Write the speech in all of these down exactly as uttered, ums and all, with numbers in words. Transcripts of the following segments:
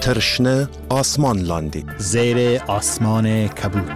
ترشنه آسمان لاندی زیر آسمان کبود.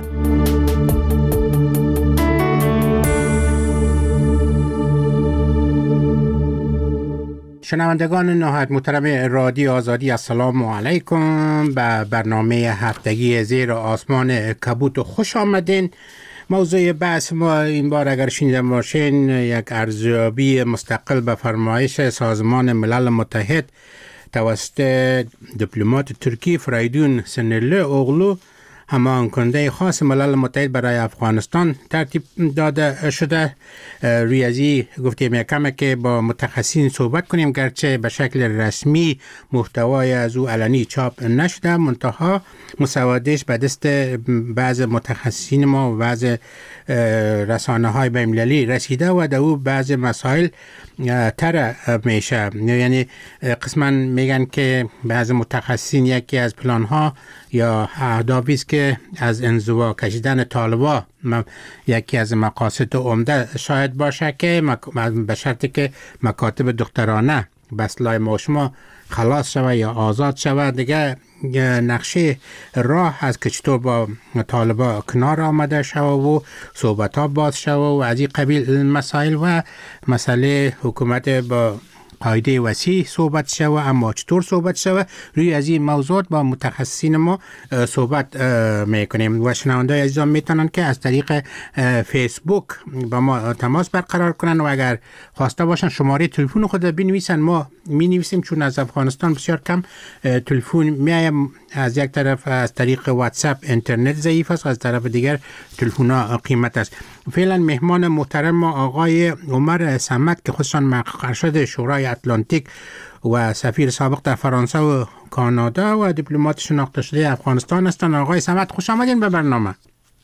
شنوندگان نهایت محترم رادیو آزادی، السلام علیکم. به برنامه هفتگی زیر آسمان کبود خوش آمدین. موضوع بحث ما این بار اگر شنیده باشین یک ارزیابی مستقل به فرمایش سازمان ملل متحد توسط دیپلمات ترکی فریدون سنرلی اوغلو، همان کننده خاص ملل متحد برای افغانستان ترتیب داده شده. روی ازی گفتیم یکمه که با متخصصین صحبت کنیم، گرچه به شکل رسمی محتوای از او علنی چاپ نشده، منتها مسودش به دست بعض متخصصین ما و بعض رسانه های بین‌المللی رسیده و در او بعض مسائل تر میشه. یعنی قسما میگن که بعض متخصصین یکی از پلان ها یا اهدافی است که از انزوا کشیدن طالبان یکی از مقاصد عمده شاید باشه که به شرطی که مکاتب دخترانه به اصطلاح ماشما خلاص شوه یا آزاد شوه، دیگه نقشه راه از که چطور با طالبان کنار آمده شوه و صحبت ها باز شوه و از این قبیل مسائل و مسئله حکومت با قاعده وسیع صحبت شوه. اما چطور صحبت شوه، روی از این موضوعات با متخصصین ما صحبت میکنیم و شنوندای عزیزان میتونن که از طریق فیسبوک با ما تماس برقرار کنن و اگر خواسته باشن شماره تلفن خود بنویسن. ما می نویسیم چون از افغانستان بسیار کم تلفن میایم، از یک طرف از طریق واتساپ اینترنت ضعیف است، از طرف دیگر تلفن ها قیمت است. فعلا مهمان محترم ما آقای عمر صمد که خودشان مقرشد شورای اتلانتیک و سفیر سابق در فرانسه و کانادا و دیپلمات شناخته شده افغانستان هستند. آقای صمد خوش آمدین به برنامه.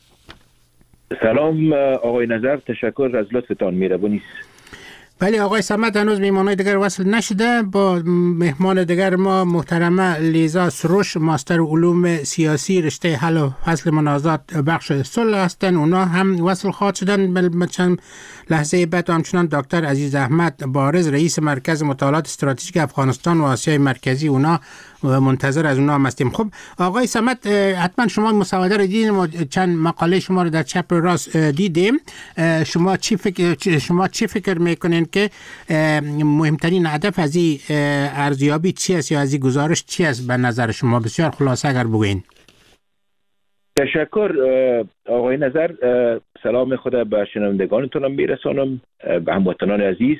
سلام آقای نظر، تشکر از لطفتان، مهربانی. بله آقای صمد، هنوز میهمانای دیگر وصل نشده. با مهمان دیگر ما محترمه لیزا سروش، ماستر علوم سیاسی رشته حل و فصل منازعات بخش صلح هستند. اونا هم وصل خواهد شدن چند لحظه بعد. و همچنان دکتر عزیز احمد بارز، رئیس مرکز مطالعات استراتژیک افغانستان و آسیای مرکزی، اونا منتظر از اونا هم هستیم. خب آقای صمد، حتما شما مسوده رو دیدین و چند مقاله شما رو در چپ راست دیدیم. شما چی فکر شما چی فکر میکنین که مهمترین هدف از این ارزیابی چی است یا از این گزارش چی است به نظر شما؟ بسیار خلاصه اگر بگوین. تشکر آقای نظر. سلام خدا به شنوندگانتون میرسانم، به هموطنان عزیز.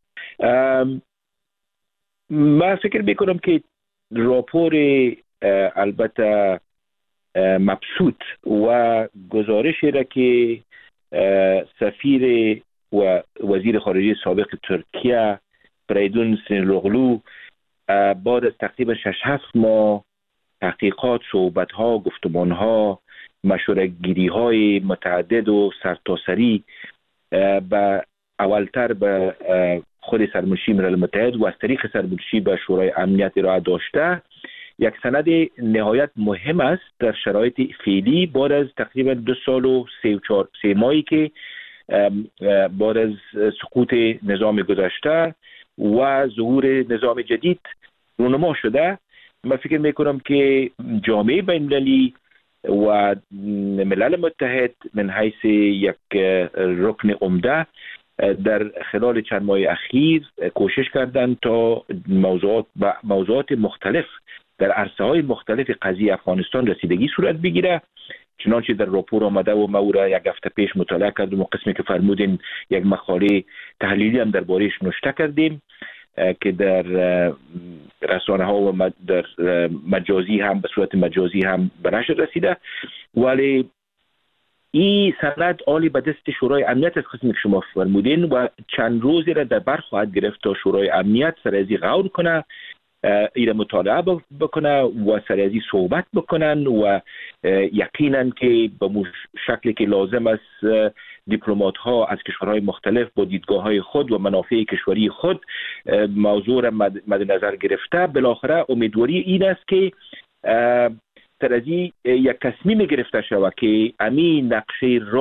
من فکر میکنم که راپور البته مبسوط و گزارشی را که سفیر و وزیر خارجه سابق ترکیه فریدون سنرلی بعد از تقریبا شش هفت ماه تحقیقات، صحبت ها، گفتمان ها، مشوره گیری های متعدد و سرتاسری به اولتر به خود سرمنشی ملل متحد و از طریق سرمنشی به شورای امنیت ارائه داشته، یک سند نهایت مهم است در شرایط فعلی بعد از تقریبا دو سال و سه و چهار سه ماهی که بعد از سقوط نظام گذشته و ظهور نظام جدید رونما شده. من فکر میکنم که جامعه بین‌المللی و ملل متحد من حیث یک رکن عمده در خلال چند ماه اخیر کوشش کردند تا موضوعات و موضوعات مختلف در عرصه‌های مختلف قضیه افغانستان رسیدگی صورت بگیره. چنانچه در راپور آمده و ما او را یک هفته پیش مطالعه کردیم و قسمی که فرمودین یک مقاله تحلیلی هم درباره‌اش نوشته کردیم که در رسانه ها و در مجازی هم به صورت مجازی هم به نشر رسیده. ولی این سند عالی به دست شورای امنیت از قسمی که شما فرمودین و چند روزی را در بر خواهد گرفت تا شورای امنیت سر از این غور کنه، این مطالعه بکنه و سر از این صحبت بکنن و یقینا که به شکلی که لازم است دیپلمات ها از کشورهای مختلف با دیدگاه های خود و منافع کشوری خود موضوع را مد نظر گرفته. بالاخره امیدواری این است که تر از این یک تصمیم گرفته شود که امی نقشه را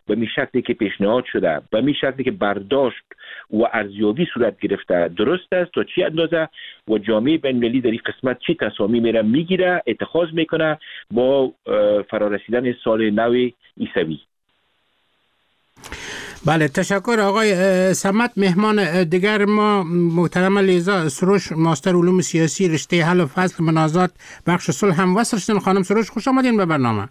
به می شکلی که پیشنهاد شده، به می شکلی که برداشت و ارزیابی صورت گرفته درست است تا چی اندازه و جامعه بین المللی در این قسمت چی تصامیم را میگیره، اتخاذ میکنه با فرارسیدن سال نو عیسوی. بله، تشکر آقای صمد. مهمان دیگر ما محترم لیزا سروش، ماستر علوم سیاسی، رشته حل و فصل منازعات بخش صلح هم وصل شدن. خانم سروش خوش آمدین به برنامه.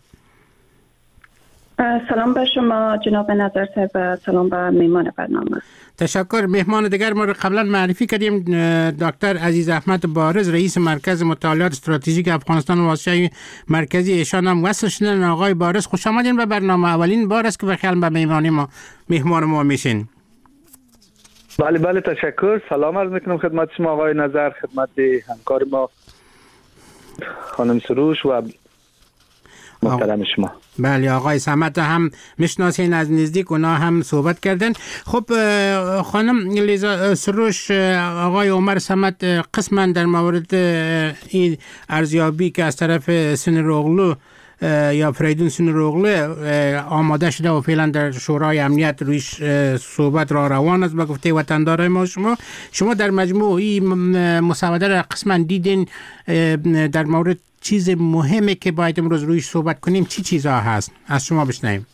سلام به شما جناب نظر صاحب و سلام به مهمان برنامه. تشکر. مهمان دیگر ما رو قبلا معرفی کردیم، دکتر عزیز احمد بارز، رئیس مرکز مطالعات استراتژیک افغانستان و آسیای مرکزی، ایشان هم وصل شدن. آقای بارز خوش آمدین به برنامه. اولین بار است که بخیال به مهمانی ما مهمان ما میشین. بله بله تشکر. سلام عرض میکنم خدمت شما آقای نظر، خدمت همکار ما خانم سروش و محترم شما. بله، آقای صمد هم میشناسین از نزدیک، اونا هم صحبت کردن. خب خانم لیزا سروش، آقای عمر صمد قسما در مورد این ارزیابی که از طرف سنروغلو یا فریدون سنروغلو آماده شده و فعلا در شورای امنیت رویش صحبت را روان است، به گفته وطندارای ما شما شما در مجموع این مسوده را قسما دیدین. در مورد چیز مهمه که باید امروز رویش صحبت کنیم چی چیزها هست؟ از شما بشنویم.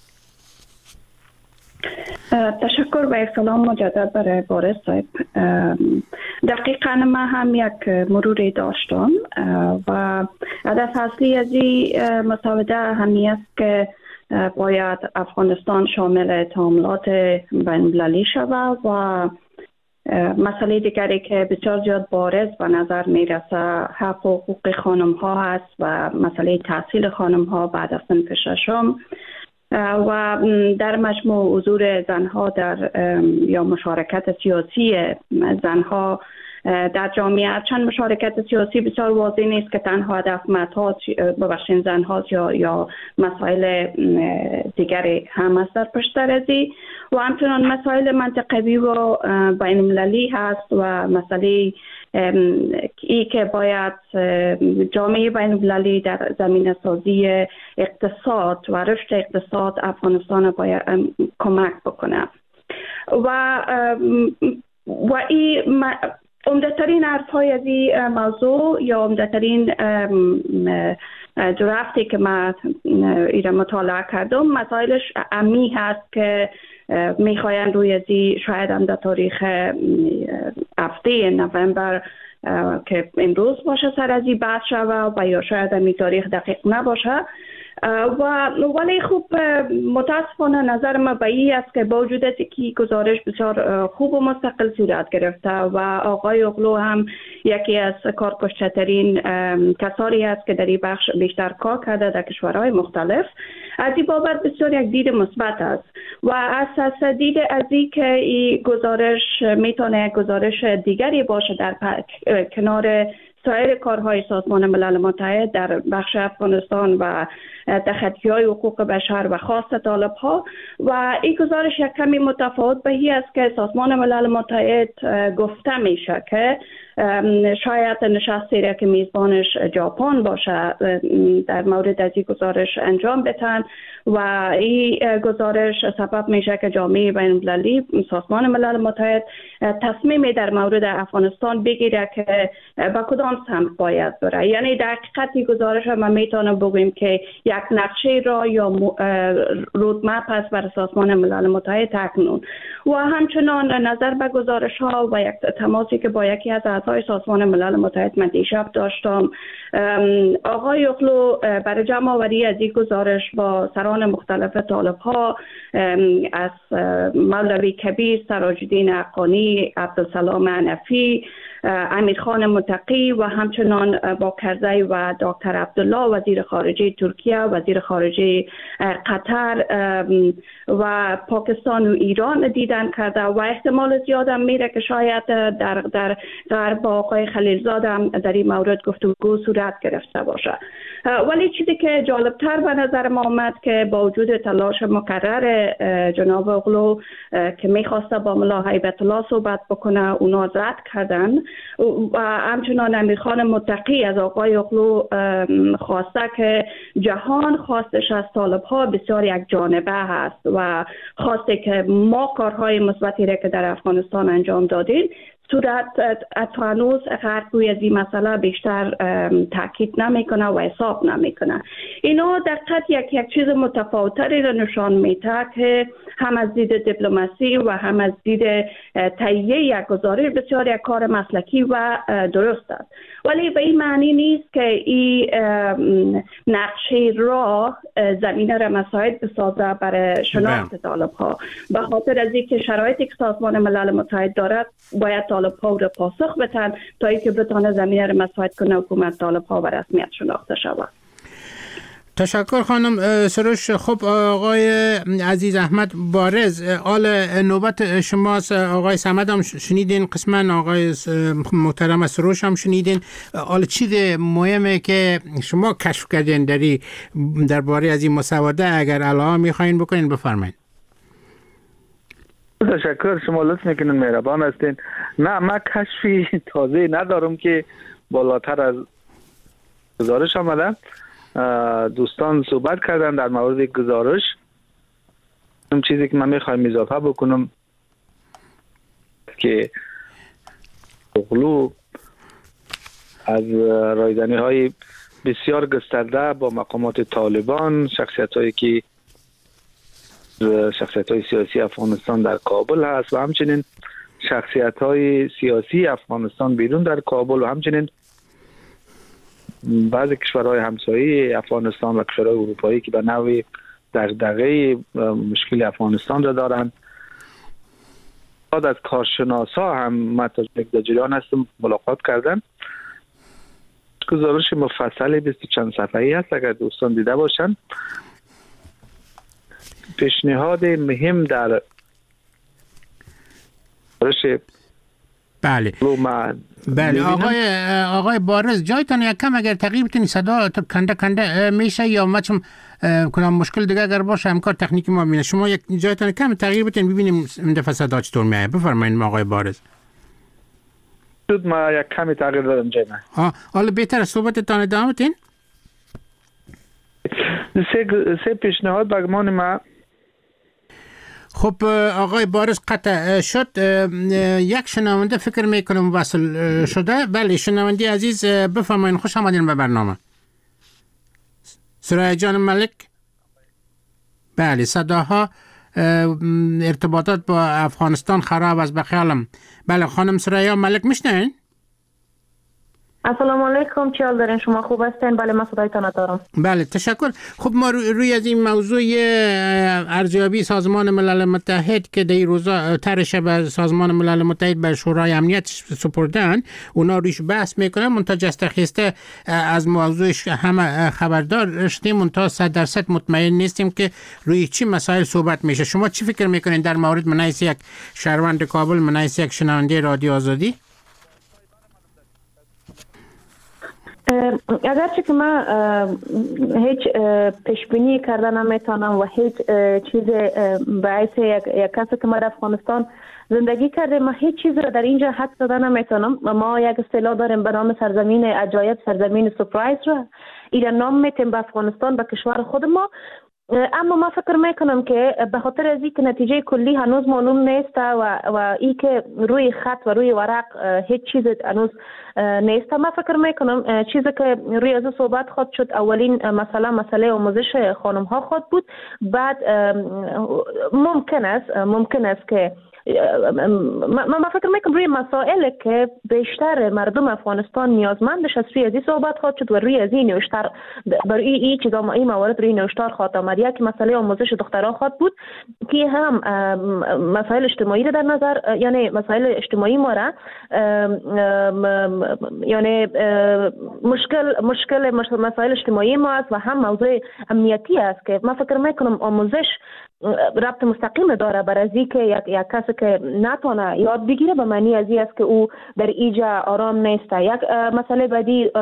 تشکر و سلام مجدد برای بارز صاحب. دقیقاً ما هم یک مروری داشتم و هدف اصلی از این مسوده همی است که باید افغانستان شامل تعاملات بین‌المللی شود و مسئله دیگری که بسیار زیاد بارز به نظر میرسه حق و حقوق خانم ها هست و مسئله تحصیل خانم ها بعد از صنف ششم و در مجموع حضور زنها در یا مشارکت سیاسی زنها در جامعه. چند مشارکت سیاسی بسیار واضح نیست که تنها هدف مطالب ببخشین زنها یا یا مسائل دیگری هم است در پشتر ازی و همچنان مسائل منطقوی و بین المللی هست و مسئله ای که باید جامعه بین المللی در زمینه سازی اقتصاد و رشد اقتصاد افغانستان باید کمک بکنه و و این عمده‌ترین حرف‌های از این موضوع یا عمده‌ترین درافتی که من ایره مطالعه کردم مسائلش عمی هست که میخواین روی ازی شاید هم در تاریخ هفته نوامبر که امروز باشه سر ازی بحث شود و یا شاید هم این تاریخ دقیق نباشه و ولی خوب متاسفانه نظر ما به این است که با وجود اینکه گزارش بسیار خوب و مستقل صورت گرفته و آقای اغلو هم یکی از کارکشترین کسانی است که در این بخش بیشتر کار کرده در کشورهای مختلف، از این بابت بسیار یک دید مثبت است و اساس دید از این که این گزارش میتونه یک گزارش دیگری باشه در کنار سایر کارهای سازمان ملل متحد در بخش افغانستان و تخطی‌های حقوق بشر و خاص طالب‌ها و این گزارش یک کمی متفاوت به این است که سازمان ملل متحد گفته میشه که شاید نشستی را که میزبانش ژاپن باشه در مورد از این گزارش انجام بدن و این گزارش سبب میشه که جامعه بین المللی سازمان ملل متحد تصمیمی در مورد افغانستان بگیره که به کدام سمت باید بره. یعنی در حقیقت این گزارش ما میتونیم بگوییم که یک نقشه را یا رودمپ است برای سازمان ملل متحد تکنون و همچنان نظر به گزارش ها و یک تماسی که با یکی از اعضای سازمان ملل متحد من دیشب داشتم، آقای اغلو برای جمع آوری از این گزارش با سران مختلف طالب ها از مولوی کبیر، سراج الدین حقانی، عبدالسلام حنفی، امیرخان متقی و همچنان با کرزی و دکتر عبدالله وزیر خارجه ترکیه، وزیر خارجه قطر و پاکستان و ایران دیدن کرده و احتمال زیاد هم میره که شاید در در غرب با آقای خلیلزاد هم در این مورد گفتگو صورت گرفته باشه. ولی چیزی که جالبتر به نظر ما آمد که با وجود تلاش مکرر جناب اغلو که میخواسته با ملا هیبت الله صحبت بکنه اونا رد کردن و همچنان امیرخان متقی از آقای اغلو خواسته که جهان خواستش از طالب ها بسیار یک جانبه هست و خواسته که ما کارهای مثبتی را که در افغانستان انجام دادیم صورت اتوانوس غرب روی از این مسئله بیشتر تاکید نمیکنه و حساب نمیکنه. اینا در قطع یک یک چیز متفاوتری را نشان میده که هم از دید دیپلماسی و هم از دید تهیه یک گزارش بسیار یک کار مسلکی و درست است، ولی به این معنی نیست که این نقشه را زمینه را مساعد بسازه برای شناخت طالب ها. به خاطر از اینکه شرایطی که سازمان ملل متحد دارد باید طالب ها را پاسخ بدن تا اینکه بتونه زمینه را مساعد کنه حکومت طالب ها به رسمیت شناخته شود. تشکر خانم سروش. خب آقای عزیز احمد بارز، آل نوبت شماست. آقای صمد هم شنیدین، قسما آقای محترم سروش هم شنیدین. آل چیز مهمه که شما کشف کردین داری درباره از این مسوده اگر علاوه میخواین بکنین بفرمایید. تشکر، شما لطف میکنین، مهربان هستین. نه من کشفی تازه ندارم که بالاتر از گزارش آمده. دوستان صحبت کردن در مورد گزارش. اون چیزی که من میخوایم اضافه بکنم که اغلو از رایزنی های بسیار گسترده با مقامات طالبان، شخصیت هایی که شخصیت های سیاسی افغانستان در کابل هست و همچنین شخصیت های سیاسی افغانستان بیرون در کابل و همچنین بعضی کشورهای همسایه افغانستان و کشورهای اروپایی که به نوعی دغدغه مشکل افغانستان را دارند. بعد از کارشناسا هم متوجه در جریان هستم ملاقات کردن. گزارش مفصل بیست چند صفحه‌ای است، اگر دوستان دیده باشند. پیشنهاد مهم در گزارش بله بله آقای آقای بارز، جایتان یک کم اگر تغییر بتونی صدا کنده کنده میشه یا ما چون کنم مشکل دیگه اگر باشه همکار تکنیکی ما ببینه. شما یک جایتان کم تغییر بتونی ببینیم این دفعه صدا چطور میاد. بفرمایید آقای بارز. شد ما یک کمی تغییر دادم جای من. ها حالا بهتره صحبتتان ادامه بدین. سه سه پیشنهاد بگمان ما. خب آقای بارز قطع شد. یک شنونده فکر میکنم وصل شده. بله شنونده عزیز بفرمایید، خوش آمدین به برنامه. سرای جان ملک. بله صداها ارتباطات با افغانستان خراب است به خیالم. بله خانم سرای ملک میشنین؟ السلام علیکم، چی حال دارین؟ شما خوب هستین؟ بله من صدایتان دارم. بله تشکر. خب ما روی از این موضوع ارزیابی سازمان ملل متحد که در روزا طرحش به سازمان ملل متحد به شورای امنیت سپردن، اونا روش بحث میکنن. منتها جستخیسته از موضوعش همه خبردار شدیم، منتها صد درصد مطمئن نیستیم که روی چی مسائل صحبت میشه. شما چی فکر میکنین در مورد منعیس یک شهروند کابل، منعیس یک شنونده رادیو آزادی؟ اگرچه که من هیچ پیشبینی کرده نمیتونم و هیچ چیز باعث یک, یک کسی که ما در افغانستان زندگی کرده، ما هیچ چیز را در اینجا حد زده نمیتونم. ما یک اصطلاح داریم به نام سرزمین عجایب، سرزمین سورپرایز را ایران نام میتیم به افغانستان، به کشور خود ما. اما ما فکر میکنم که به خاطر از اینکه نتیجه کلی هنوز معلوم نیست و و ای که روی خط و روی ورق هیچ چیز هنوز نیست، ما فکر میکنم چیزی که روی از صحبت خود شد اولین مسئله مسئله آموزش خانم ها خود بود. بعد ممکن است ممکن است که من فکر میکنم روی مسائل که بیشتر مردم افغانستان نیازمندش است روی از این صحبت خواهد شد و روی از این نوشتر برای این چیزا این موارد روی نوشتار خواهد آمد. یک مسئله آموزش دخترها خواهد بود که هم مسائل اجتماعی را در نظر، یعنی مسائل اجتماعی ما را یعنی مشکل مشکل مسائل اجتماعی ما است و هم موضوع امنیتی است که من فکر میکنم آموزش ربط مستقیم داره بر از که یک یک کسی که نتونه یاد بگیره به معنی از این است که او در اینجا آرام نیست. یک مسئله بعدی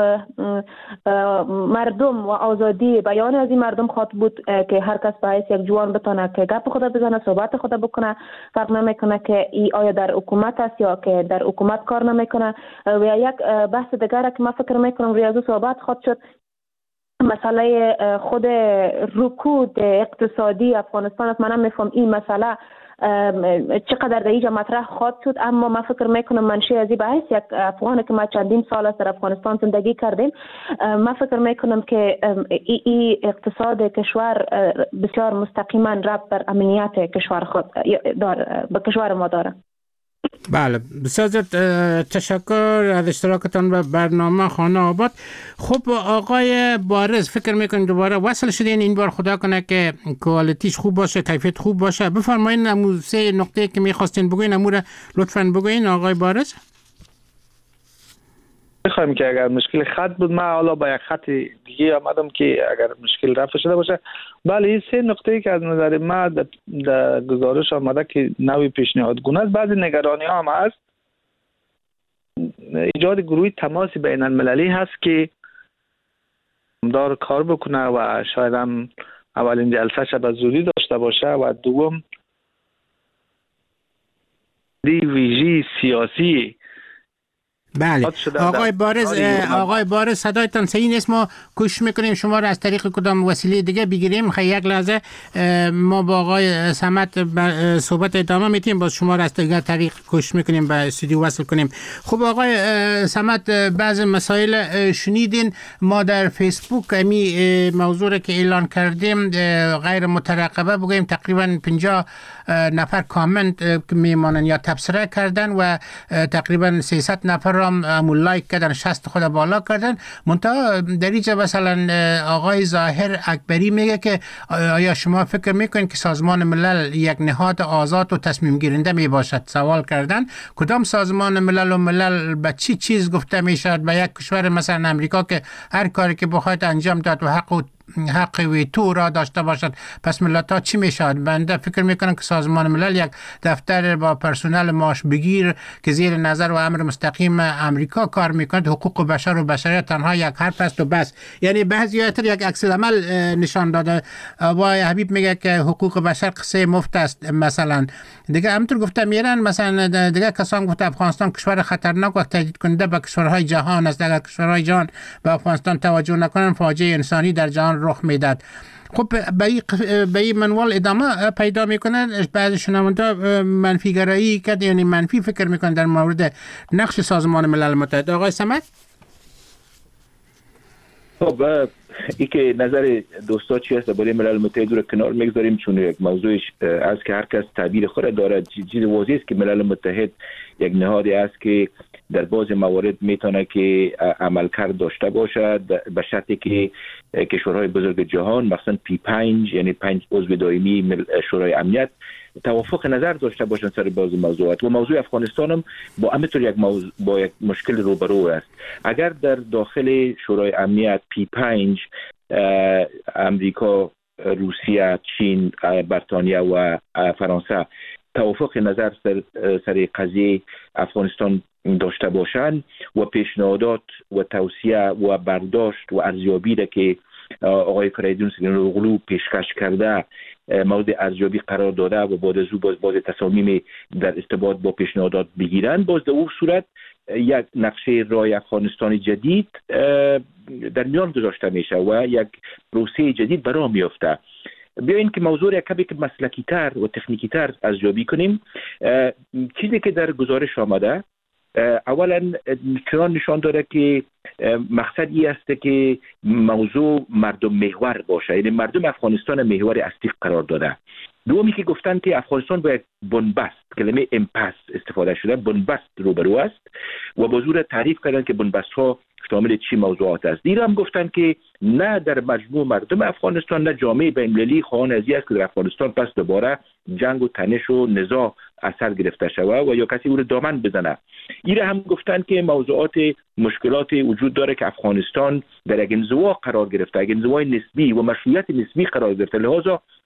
مردم و آزادی بیان از این مردم خواهد بود که هر کس به حیث یک جوان بتونه که گپ خود بزنه، صحبت خود بکنه، فرق نمیکنه که ای آیا در حکومت است یا که در حکومت کار نمیکنه. و یک بحث دیگر که من فکر میکنم روی از صحبت خواهد شد، مسئله خود رکود اقتصادی افغانستان است. من نمیفهم این مسئله چقدر در اینجا مطرح خواهد شد، اما من فکر میکنم منشأ از این بحث یک افغانی که ما چندین سال است در افغانستان زندگی کردیم، من فکر میکنم که این ای اقتصاد کشور بسیار مستقیما ربط بر امنیت کشور خود داره، به کشور ما داره. بله، بسیار تشکر از اشتراکتان به برنامه خانه آباد. خب آقای بارز، فکر میکنید دوباره وصل شدین، این بار خدا کنه که کوالیتیش خوب باشه، کیفیت خوب باشه. بفرمایید امو سه نقطه که میخواستین بگوین امو را لطفاً بگوین آقای بارز. میخوایم که اگر مشکل خط بود، من حالا با یک خط دیگه آمدم که اگر مشکل رفع شده باشه. بله، این سه نقطه‌ای که از نظر ما در گزارش آمده که نوی پیشنهادگونه است. بعضی نگرانی ها هم هست. ایجاد گروه تماس بین المللی هست که دار کار بکنه و شاید هم اولین جلسه شب به زودی داشته باشه و دوم دی ویژی سیاسی. بله آقای بارز، آقای بارز صدایتان صحیح نیست، ما کوشش میکنیم شما را از طریق کدام وسیله دیگه بگیریم. خیلی یک لحظه ما با آقای صمد صحبت ادامه میتیم، باز شما را از طریق کوشش میکنیم به استودیو وصل کنیم. خب آقای صمد، بعض مسائل شنیدین، ما در فیسبوک امی موضوع را که اعلان کردیم غیر مترقبه بگویم تقریبا پنجاه نفر کامنت میمانن یا تبصره کردن و تقریبا سیصد نفر را همون لایک کردن، شصت خود بالا کردن. منتها در اینجا مثلا آقای ظاهر اکبری میگه که آیا شما فکر میکنید که سازمان ملل یک نهاد آزاد و تصمیم گیرنده می باشد؟ سوال کردن کدام سازمان ملل و ملل به چی چیز گفته میشد؟ به یک کشور مثلا امریکا که هر کاری که بخواید انجام داد و حق و حق ویتو را داشته باشد، پس ملت ها چی میشود؟ بنده فکر میکنم که سازمان ملل یک دفتر با پرسنل معاش بگیر که زیر نظر و امر مستقیم امریکا کار میکند، حقوق بشر و بشریت تنها یک حرف است و بس. یعنی بعضی تر یک عکس العمل نشان داده. وای حبیب میگه که حقوق بشر قصه مفت است مثلا. دیگه همونطور گفته میرن مثلا دیگه کسان گفته افغانستان کشور خطرناک و تهدید کننده به کشورهای جهان است. اگر کشورهای جهان به افغانستان توجه نکنن فاجعه انسانی در جهان رخ میداد. خب به این منوال ادامه پیدا میکنن. بعض شنونده منفی گرایی کرد، یعنی منفی فکر میکنن در مورد نقش سازمان ملل متحد. آقای صمد؟ خب این که نظر دوستا چی هست درباره ملل متحد رو کنار میگذاریم، چون یک موضوعش از که هر کس تعبیر خود داره. چیز واضح است که ملل متحد یک نهادی است که در بعض موارد میتونه که عملکرد داشته باشد به شرطی که کشورهای بزرگ جهان مثلا پی پنج یعنی پنج عضو دائمی شورای امنیت توافق نظر داشته باشند سر بعضی موضوعات. و موضوع افغانستان هم با همینطور یک موضوع با یک مشکل روبرو است. اگر در داخل شورای امنیت پی پنج امریکا، روسیه، چین، بریتانیا و فرانسه توافق نظر سر, سر قضیه افغانستان داشته باشند و پیشنهادات و توصیه و برداشت و ارزیابی را که آقای فریدون سیگنالوغلو پیشکش کرده مورد ارزیابی قرار داده و بعد از او باز باز تصامیم در ارتباط با پیشنهادات بگیرند، باز در اون صورت یک نقشه راه افغانستان جدید در میان گذاشته میشه و یک پروسه جدید برای میفته. بیاین که موضوع را کمی که مسلکی تر و تکنیکی تر ارزیابی کنیم. چیزی که در گزارش آمده اولا چنان نشان داره که مقصد ای است که موضوع مردم محور باشه، یعنی مردم افغانستان محور اصلی قرار داده. دومی که گفتن که افغانستان با یک بنبست، کلمه امپس استفاده شده، بنبست روبرو است و با زور تعریف کردن که بنبست ها شامل چی موضوعات است. دیگه هم گفتن که نه در مجموع مردم افغانستان نه جامعه بین‌المللی خواهان از است که در افغانستان پس دوباره جنگ و تنش و نزاع اثر گرفته شود و یا کسی او رو دامن بزنه. ایره هم گفتن که موضوعات مشکلات وجود داره که افغانستان در یک انزوا قرار گرفته، یک انزوای نسبی و مشروعیت نسبی قرار گرفته، لذا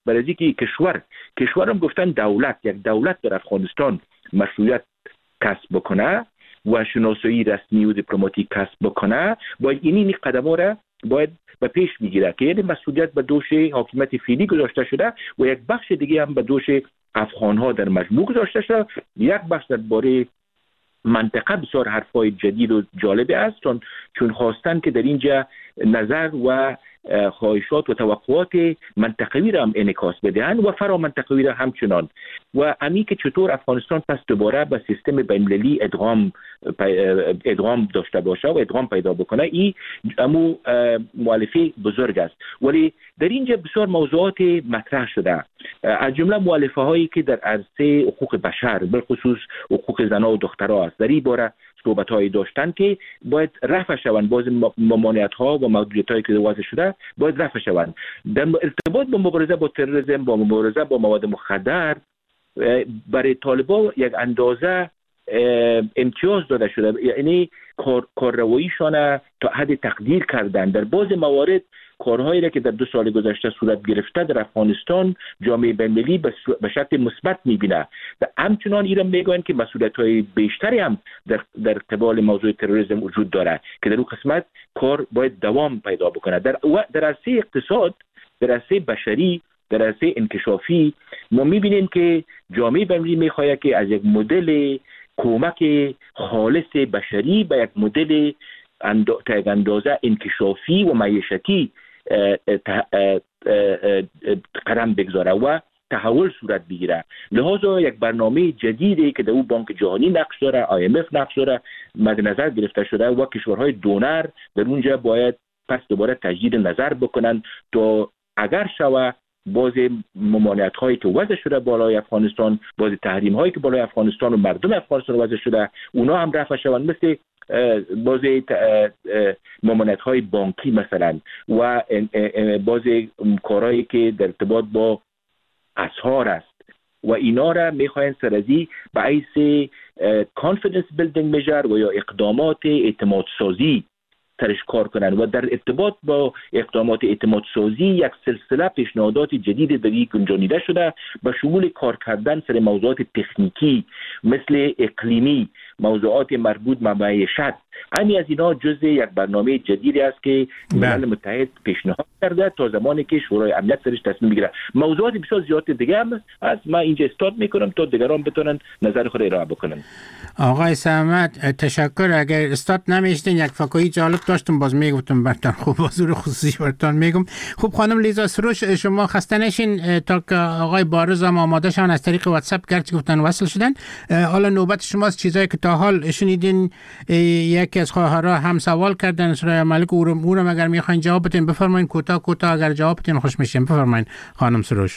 برای اینکه کشور کشورم گفتن دولت یک دولت در افغانستان مشروعیت کسب بکنه و شناسایی رسمی و دیپلماتیک کسب بکنه، باید این قدم‌ها را باید به پیش میگیره که یعنی مسئولیت به دوش حاکمیت فعلی گذاشته شده و یک بخش دیگه هم به دوش افغان‌ها در مجموع گذاشته شده. یک بخش درباره منطقه بسیار حرفای جدید و جالبی است، چون چون خواستن که در اینجا نظر و خواهشات و توقعات منطقوی را هم انعکاس بدهند و فرا منطقوی را همچنان، و امی که چطور افغانستان پس دوباره به سیستم بین‌المللی ادغام ادغام داشته باشه و ادغام پیدا بکنه، این امو مؤلفه بزرگ است. ولی در اینجا بسیار موضوعات مطرح شده، از جمله مؤلفه هایی که در عرصه حقوق بشر بالخصوص حقوق زنان و دخترها است، در این باره صحبت هایی داشتن که باید رفع شوند، باز ممانعت ها و محدودیت هایی که وضع شده باید رفع شوند. در ارتباط با مبارزه با تروریسم، با مبارزه با مواد مخدر، برای طالبان یک اندازه امتیاز داده شده، یعنی کار کاررواییشان تا حد تقدیر کردن. در بعض موارد کارهایی را که در دو سال گذشته صورت گرفته در افغانستان جامعه بین‌المللی به شکل مثبت می‌بینه و همچنان ایران میگویند که مسئولیت‌های بیشتری هم در در قبال موضوع تروریسم وجود داره که در اون قسمت کار باید دوام پیدا بکنه. در در عرصه اقتصاد، در عرصه بشری، در عرصه انکشافی ما می‌بینیم که جامعه بین‌المللی می‌خواهد که از یک مدل کمک خالص بشری به یک مدل تا یک اندازه انکشافی و معیشتی قدم بگذاره و تحول صورت بگیره. لذا یک برنامه جدیدی که در او بانک جهانی نقش داره، آی ام اف نقش داره، مد نظر گرفته شده و کشورهای دونر در اونجا باید پس دوباره تجدید نظر بکنن تا اگر شوه باز ممانعت هایی که وضع شده بالای افغانستان، باز تحریم هایی که بالای افغانستان و مردم افغانستان وضع شده، اونا هم رفع شوند، مثل باز ممانعت های بانکی مثلا و باز کارهایی که در ارتباط با اسعار است و اینا را میخواین سرازی به عیس کانفیدنس بیلدینگ میجر و یا اقدامات اعتماد سازی سرش کار کنند و در ارتباط با اقدامات اعتماد سازی یک سلسله پیشنهادات جدید در این گنجانیده شده به شمول کار کردن سر موضوعات تکنیکی مثل اقلیمی، موضوعات مربوط به معیشت. همین از اینا جزء یک برنامه جدیدی است که ملل متحد پیشنهاد کرده تا زمانی که شورای امنیت سرش تصمیم بگیره. موضوعات بسیار زیاد دیگه هم از ما اینجا استاد میکنم تا دیگران بتونن نظر خود ارائه بکنن. آقای صمد تشکر. اگر استاد نمیشتین یک فکایی جالب داشتم باز میگفتم براتون، خوب حضور خصوصی براتون میگم. خوب خانم لیزا سروش، شما خسته نشین تا که آقای بارز هم آماده شون از طریق واتساپ گرچه گفتن وصل شدن. حالا نوبت شماست. چیزایی که تا حال شنیدین یکی از خواهرها هم سوال کردن سرای ملک اورم اگر میخواین جواب بدین بفرمایید، کوتاه کوتاه اگر جواب بدین خوش میشیم. بفرمایید خانم سروش.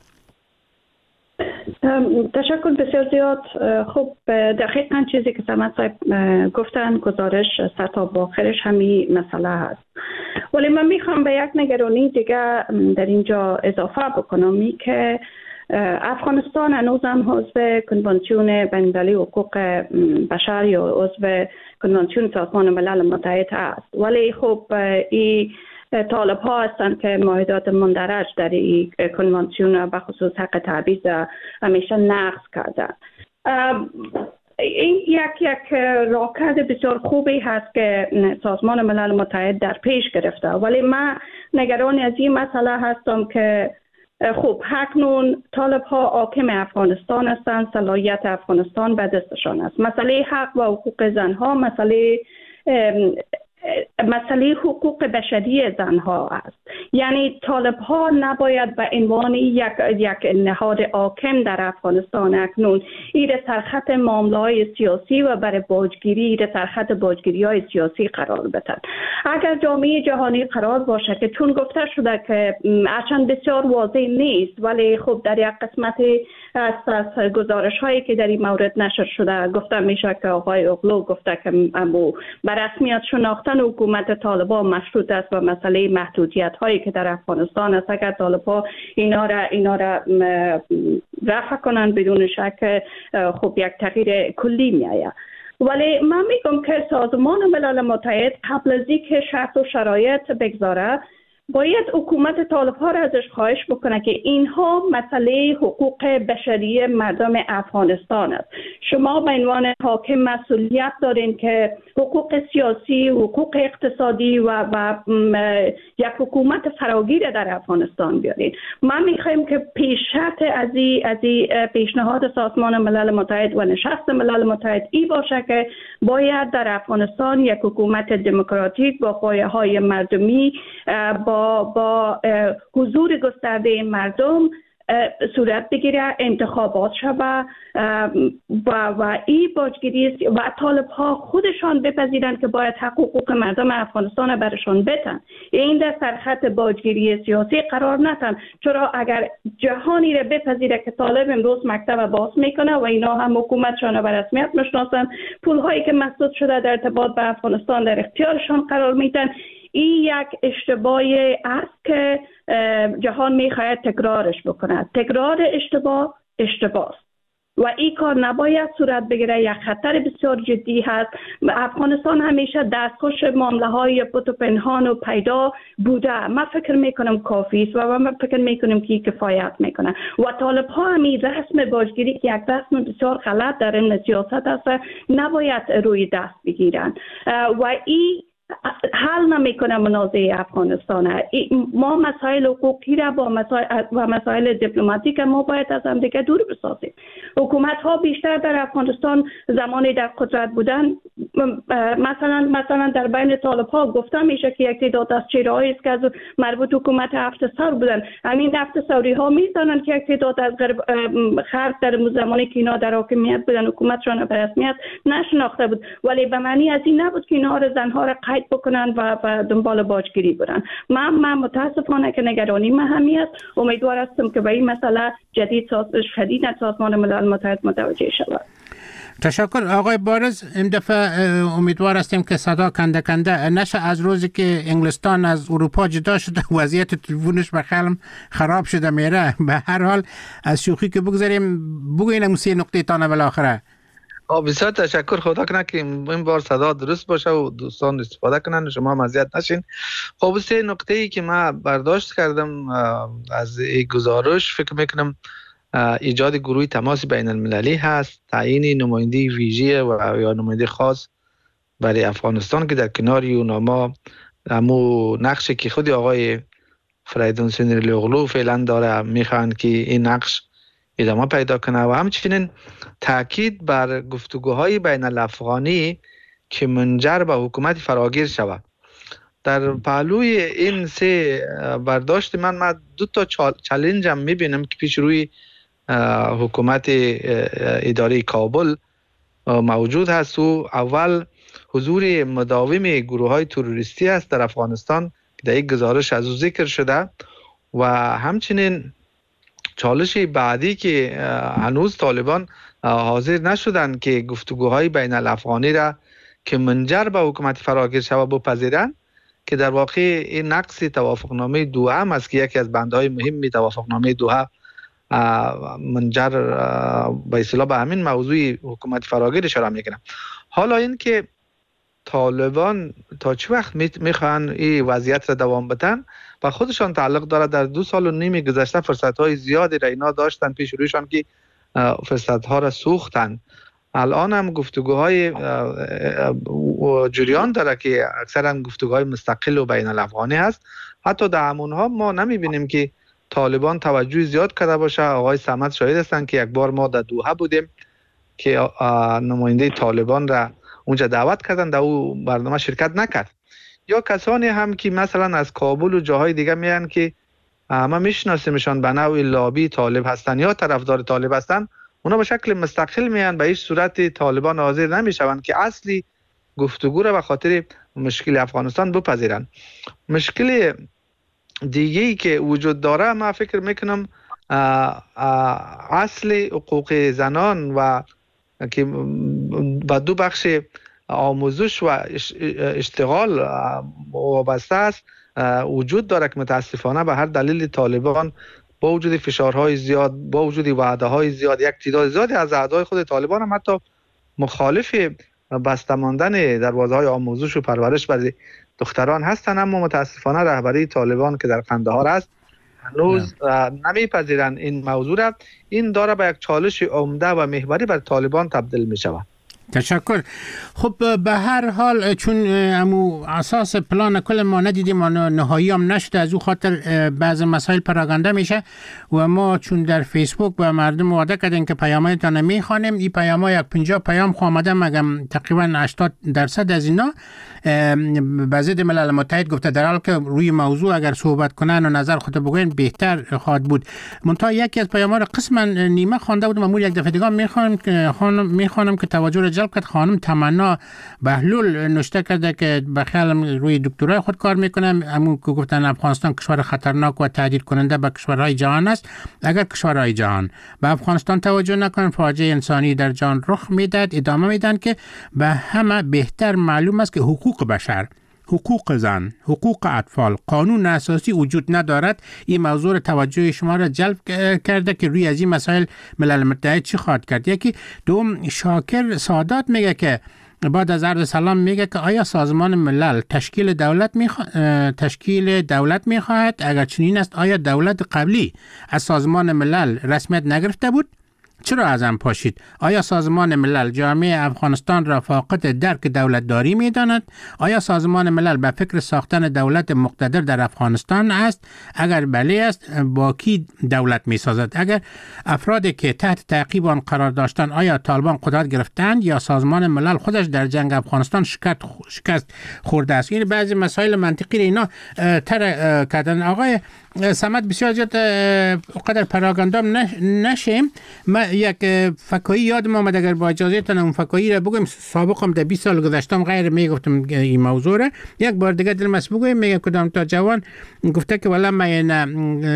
تشکر بسیار زیاد. خب دقیقاً چیزی که صمد صاحب گفتن گزارش سر تا آخرش همین مسئله هست، ولی من میخوام به یک نگرانی دیگه در اینجا اضافه بکنم، این که افغانستان هنوز هم عضو کنوانسیون بین‌المللی حقوق بشر یا عضو کنوانسیون سازمان ملل متحد است، ولی خب این طالب ها هستند که معاهدات مندرج در این کنوانسیون به خصوص حق تعبیر همیشه نقض کردن. این یک یک راهکرد بسیار خوبی هست که سازمان ملل متحد در پیش گرفته، ولی من نگران از این مسئله هستم که خب اکنون طالب ها حاکم افغانستان هستند، صلاحیت افغانستان به دستشان است. مسئله حق و حقوق زنها مسئله مسئله حقوق بشری زنها است. یعنی طالب ها نباید به عنوان یک یک نهاد حاکم در افغانستان اکنون ایره سرخط معامله های سیاسی و برای باجگیری ایره سرخط باجگیری های سیاسی قرار بدن. اگر جامعه جهانی قرار باشه که چون گفته شده که هرچند بسیار واضح نیست، ولی خب در یک قسمت از, از گزارش هایی که در این مورد نشر شده گفته میشه که آقای اوغلو گفته که به رسمیت شناختن حکومت طالبان مشروط است و مسئله محدودیت هایی که در افغانستان است اگر طالبان اینا را اینا را رفع کنند بدون شک خب یک تغییر کلی میآید. ولی من میگم که سازمان ملل متحد قبل از اینکه شرط و شرایط بگذاره باید حکومت طالب ها را ازش خواهش بکنه که اینها مسئله حقوق بشری مردم افغانستان است. شما به عنوان حاکم مسئولیت دارین که حقوق سیاسی، حقوق اقتصادی و, و یک حکومت فراگیر در افغانستان بیارین. ما میخوایم که پیش شرط از این پیشنهاد سازمان ملل متحد و نشست ملل متحد ای باشه که باید در افغانستان یک حکومت دموکراتیک با پایه های مردمی با با حضور گسترده مردم صورت بگیره، انتخابات شود و و این باجگیری و طالب ها خودشان بپذیرند که باید حقوق مردم افغانستان برشان بدن. این در سرخط باجگیری سیاسی قرار ندن، چرا اگر جهانی را بپذیره که طالب امروز مکتب باز میکنه و اینا هم حکومتشان به رسمیت میشناسن، پول هایی که مسدود شده در ارتباط به افغانستان در اختیارشان قرار میدن، این یک اشتباهی است که جهان میخواهد تکرارش بکند. تکرار اشتباه اشتباه است و این کار نباید صورت بگیره. یک خطر بسیار جدی هست. افغانستان همیشه دستخوش معامله های پت و پنهان و پیدا بوده. من فکر میکنم کافی است و من فکر میکنم که کفایت میکنه و طالب ها همی رسم باجگیری که یک رسم بسیار غلط در این سیاست است نباید روی دست بگیرن و این حل نمیکنه منازعه افغانستان. ما مسائل حقوقی را با مسائل و مسائل دیپلماتیک ما باید از هم دیگه دور بسازیم. حکومت ها بیشتر در افغانستان زمانی در قدرت بودن، مثلا مثلا در بین طالب ها گفته میشه که یک تعداد از چهره‌هایی است که از مربوط حکومت هفت سر بودن. همین هفت سوری ها میدانند که یک تعداد از خرد در زمانی که اینا در حاکمیت بودن حکومتشان به رسمیت نشناخته بود، ولی به معنی از این نبود که اینا را زنها را بکنن و, و دنبال باجگیری برن. من من متاسفانه که نگرانی من همین است. امیدوار هستم که به این مسئله جدید شدید سازمان ملل متحد متوجه شود. تشکر آقای بارز. این دفعه امیدوار هستیم که صدا کنده کنده نشه. از روزی که انگلستان از اروپا جدا شده وضعیت تلفنش به خلم خراب شده میره. به هر حال از شوخی که بگذاریم، بگوین موسی نقطه تانه بالاخره. بسیار تشکر. خدا کنه که این بار صدا درست باشه و دوستان استفاده کنن، شما مزیت نشین. خب سه نکته ای که من برداشت کردم از این گزارش، فکر میکنم ایجاد گروه تماس بین المللی هست، تعیین نماینده ویژه و یا نماینده خاص برای افغانستان که در کنار یوناما همو نقشی که خود آقای فریدون سینیرلیوغلو فعلا داره میخوان که این نقش ادامه پیدا کنه و همچنین تاکید بر گفتگوهای بین الافغانی که منجر به حکومت فراگیر شود. در پهلوی این سه برداشت من من دو تا چالنج هم میبینم که پیش روی حکومت اداره کابل موجود هست. و اول حضور مداوم گروه های تروریستی است در افغانستان که در یک گزارش از او ذکر شده و همچنین چالش بعدی که هنوز طالبان حاضر نشدن که گفتگوهای بین الافغانی را که منجر به حکومت فراگیر شود بپذیرند، که در واقع این نقص توافقنامه دوحه هم است که یکی از بندهای مهم توافقنامه دوحه منجر به اصطلاح به همین موضوع حکومت فراگیر اشاره میکنه. حالا این که طالبان تا چه وقت میخوان این وضعیت را دوام بدن و خودشان تعلق داره. در دو سال و نیم گذشته فرصت های زیادی را اینا داشتن پیش رویشان که فرصت ها را سوختن. الان هم گفتگوهای جریان داره که اکثرا گفتگوهای مستقل و بین الافغانی هست. حتی در همونها ما نمیبینیم که طالبان توجه زیاد کرده باشه. آقای صمد شاهد هستن که یک بار ما در دوحه بودیم که نماینده طالبان را اونجا دعوت کردن، در اون برنامه شرکت نکرد. یا کسانی هم که مثلا از کابل و جاهای دیگه میان که ما میشناسیمشان به نوع لابی طالب هستن یا طرفدار طالب هستن، اونا به شکل مستقل میان، به هیچ صورت طالبان حاضر نمیشوند که اصلی گفتگو را به خاطر مشکل افغانستان بپذیرن. مشکل دیگه‌ای که وجود داره، من فکر میکنم اصل حقوق زنان و که با دو بخش آموزش و اشتغال وابسته است وجود داره که متاسفانه به هر دلیل طالبان با وجود فشارهای زیاد، با وجود وعده های زیاد، یک تعداد زیادی از اعضای خود طالبان هم حتی مخالف بسته ماندن دروازه‌های آموزش و پرورش برای دختران هستند، اما متاسفانه رهبری طالبان که در قندهار است هنوز نمیپذیرند این موضوع را. این داره به یک چالش عمده و محوری بر طالبان تبدیل می شود. تشکر. خب به هر حال چون امو اساس پلان کل ما ندیدیم و نهایی هم نشده، از او خاطر بعض مسائل پراگنده میشه و ما چون در فیسبوک به مردم وعده کردیم که پیامایتان میخوانیم. این پیام‌ها یک پنجاه پیام آمده، مگم تقریبا هشتاد درصد از اینا به ضد ملل متحد گفته، در حالی که روی موضوع اگر صحبت کنن و نظر خود بگوین بهتر خواهد بود. منتها یکی از پیام‌ها را قسما نیمه خوانده بودم، امور یک دفعه دیگه میخوانم که خانم میخوانم که توجه را جلب کرد. خانم تمنا بهلول نوشته کرده که بخیال روی دکترای خود کار میکنم، همون که گفتن افغانستان کشور خطرناک و تهدید کننده به کشورهای جهان است. اگر کشورهای جهان به افغانستان توجه نکنن فاجعه انسانی در جهان رخ میدهد. ادامه میدن که به همه بهتر معلوم است که حقوق بشر، حقوق زن، حقوق اطفال، قانون اساسی وجود ندارد. این موضوع توجه شما را جلب کرده که روی از این مسائل ملل متحد چی خواهد کرد. یکی دوم شاکر سادات میگه که بعد از عرض سلام میگه که آیا سازمان ملل تشکیل دولت میخوا... تشکیل دولت میخواهد؟ اگر چنین است آیا دولت قبلی از سازمان ملل رسمیت نگرفته بود؟ چرا از هم پاشید؟ آیا سازمان ملل جامعه افغانستان را فاقد درک دولتداری می داند؟ آیا سازمان ملل به فکر ساختن دولت مقتدر در افغانستان است؟ اگر بله است با کی دولت می سازد؟ اگر افرادی که تحت تعقیب آن قرار داشتند آیا طالبان قدرت گرفتند یا سازمان ملل خودش در جنگ افغانستان شکست شکست خورده است؟ این بعضی مسائل منطقی اینا تر کردن. آقای صمد بسیار زیاد قدر پراگندام نشیم، من یک فکایی یادم آمد، اگر با اجازهتان اون فکایی را بگویم. سابقم در بیست سال گذشتم غیر میگفتم این موضوع را، یک بار دیگه دلم است بگویم. میگه کدام تا جوان گفته که والا من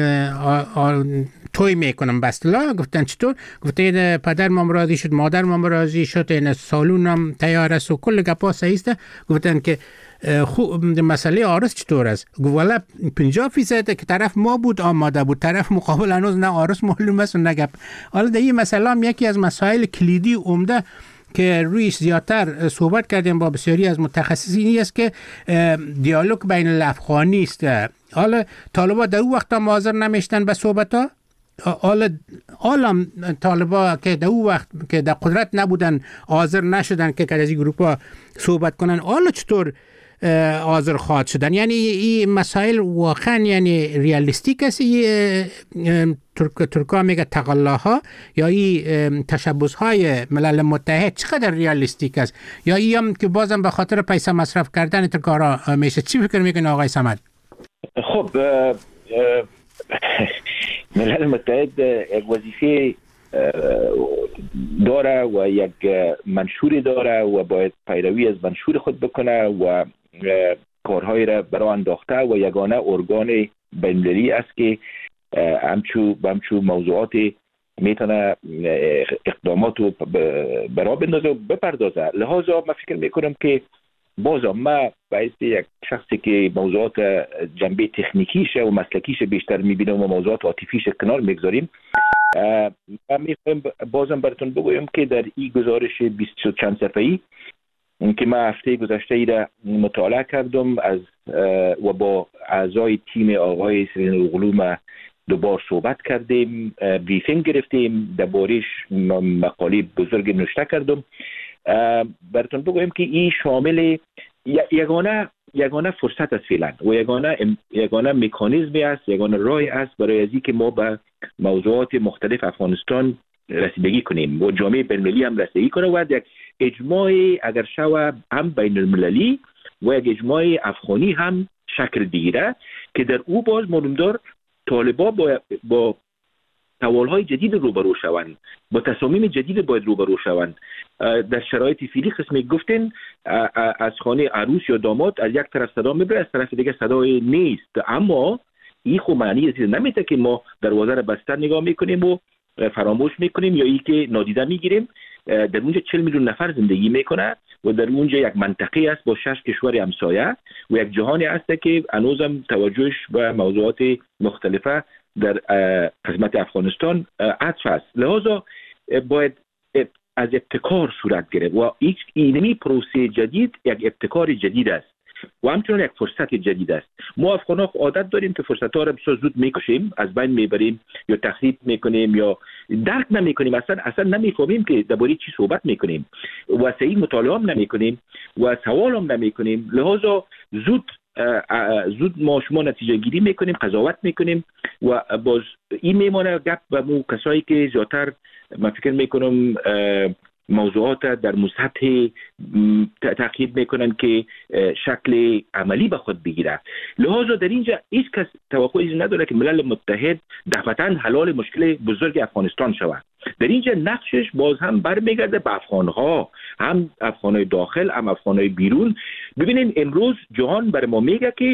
توی میکنم بستلا. گفتن چطور؟ گفته پدر مام راضی شد، مادر مام راضی شد، این سالونم تیار است و کل گپا صحیح است. گفتن که خوب مسئله عارض چطور است؟ گفت والا پنجاه فیصد که طرف ما بود آماده بود، طرف مقابل هنوز نه عارض معلوم است و نه گپ. حالا در این مسئله هم یکی از مسائل کلیدی عمده که رویش زیادتر صحبت کردیم با بسیاری از متخصصین است که دیالوگ بین الافغانی است. حالا طالبان در اون وقت هم حاضر نمیشتن به صحبت ها، حالا عالم طالبا که در اون وقت که در قدرت نبودن حاضر نشدن که از این گروپ ها صحبت کنن، حالا چطور حاضر خواهد شدن؟ یعنی این مسائل واقعا یعنی ریالیستیک است؟ ترک ترکا میگه تقلاها یا این تشبس های ملل متحد چقدر ریالیستیک است، یا این هم که بازم به خاطر پیسه مصرف کردن ترکارا میشه؟ چی فکر میکنه آقای صمد؟ خب ملل متحد یک وظیفه داره و یک منشور داره و باید پیروی از منشور خود بکنه و کارهای را برای انداخته و یگانه ارگان بین‌المللی است که همچو همچو موضوعات میتونه اقدامات رو برای بندازه و بپردازه. لحاظا من فکر میکنم که بازم ما باید یک شخصی که موضوعات جنبه تکنیکیش و مسلکیش بیشتر میبینم و موضوعات عاطفیش کنار میگذاریم. من میخوایم بازم براتون بگویم که در این گزارش بیست و چند صفحه‌ای که من هفته گذشته ای را مطالعه کردم از و با اعضای تیم آقای سرین الغلو دوبار صحبت کردیم، بریفینگ گرفتیم، درباره‌اش مقاله بزرگ نوشته کردم. براتون بگویم که این شامل یگانه یگانه فرصت است فعلا و یگانه یگانه مکانیزمی است، یگانه راهی است برای از اینکه ما به موضوعات مختلف افغانستان رسیدگی کنیم و جامعه بین‌المللی هم رسیدگی کنه و یک اجماع اگر شوه هم بین المللی و یک اجماع افغانی هم شکل بگیره که در او باز معلومدار طالبا با با سوالهای جدید روبرو شوند، با تصامیم جدید باید روبرو شوند. در شرایط فعلی قسمی گفتن از خانه عروس یا داماد از یک طرف صدا میبره، از طرف دیگه صدای نیست. اما این خب معنی نمیده که ما دروازه را بسته نگاه میکنیم و فراموش میکنیم یا ای که نادیده میگیریم. در اونجا چهل میلیون نفر زندگی میکنه و در اونجا یک منطقه است با شش کشور همسایه و یک جهانی است که هنوزم توجهش به موضوعات مختلفه در قسمت افغانستان عطف است. لذا باید از ابتکار صورت گرفت و هیچ اینمی پروسه جدید یک ابتکار جدید است و همچنان یک فرصت جدید است. ما افغان‌ها عادت داریم که فرصت‌ها را بسیار زود میکشیم، از بین میبریم یا تخریب میکنیم یا درک نمیکنیم، اصلا اصلا نمیفهمیم که درباره چی صحبت میکنیم و صحیح مطالعه هم نمیکنیم و سوال هم نمیکنیم. لذا زود زود ما شما نتیجه گیری میکنیم، قضاوت میکنیم و باز این میمانه گپ و مو کسایی که زیادتر من فکر میکنم موضوعات در سطح تأکید میکنن که شکل عملی به خود بگیره. لذا در اینجا هیچ کس توقعی نداره که ملل متحد دفعتاً حل مشکل بزرگ افغانستان شود. در اینجا نقشش باز هم برمیگرده به افغانها، هم افغانای داخل هم افغانای بیرون. ببینید امروز جهان بر ما میگه که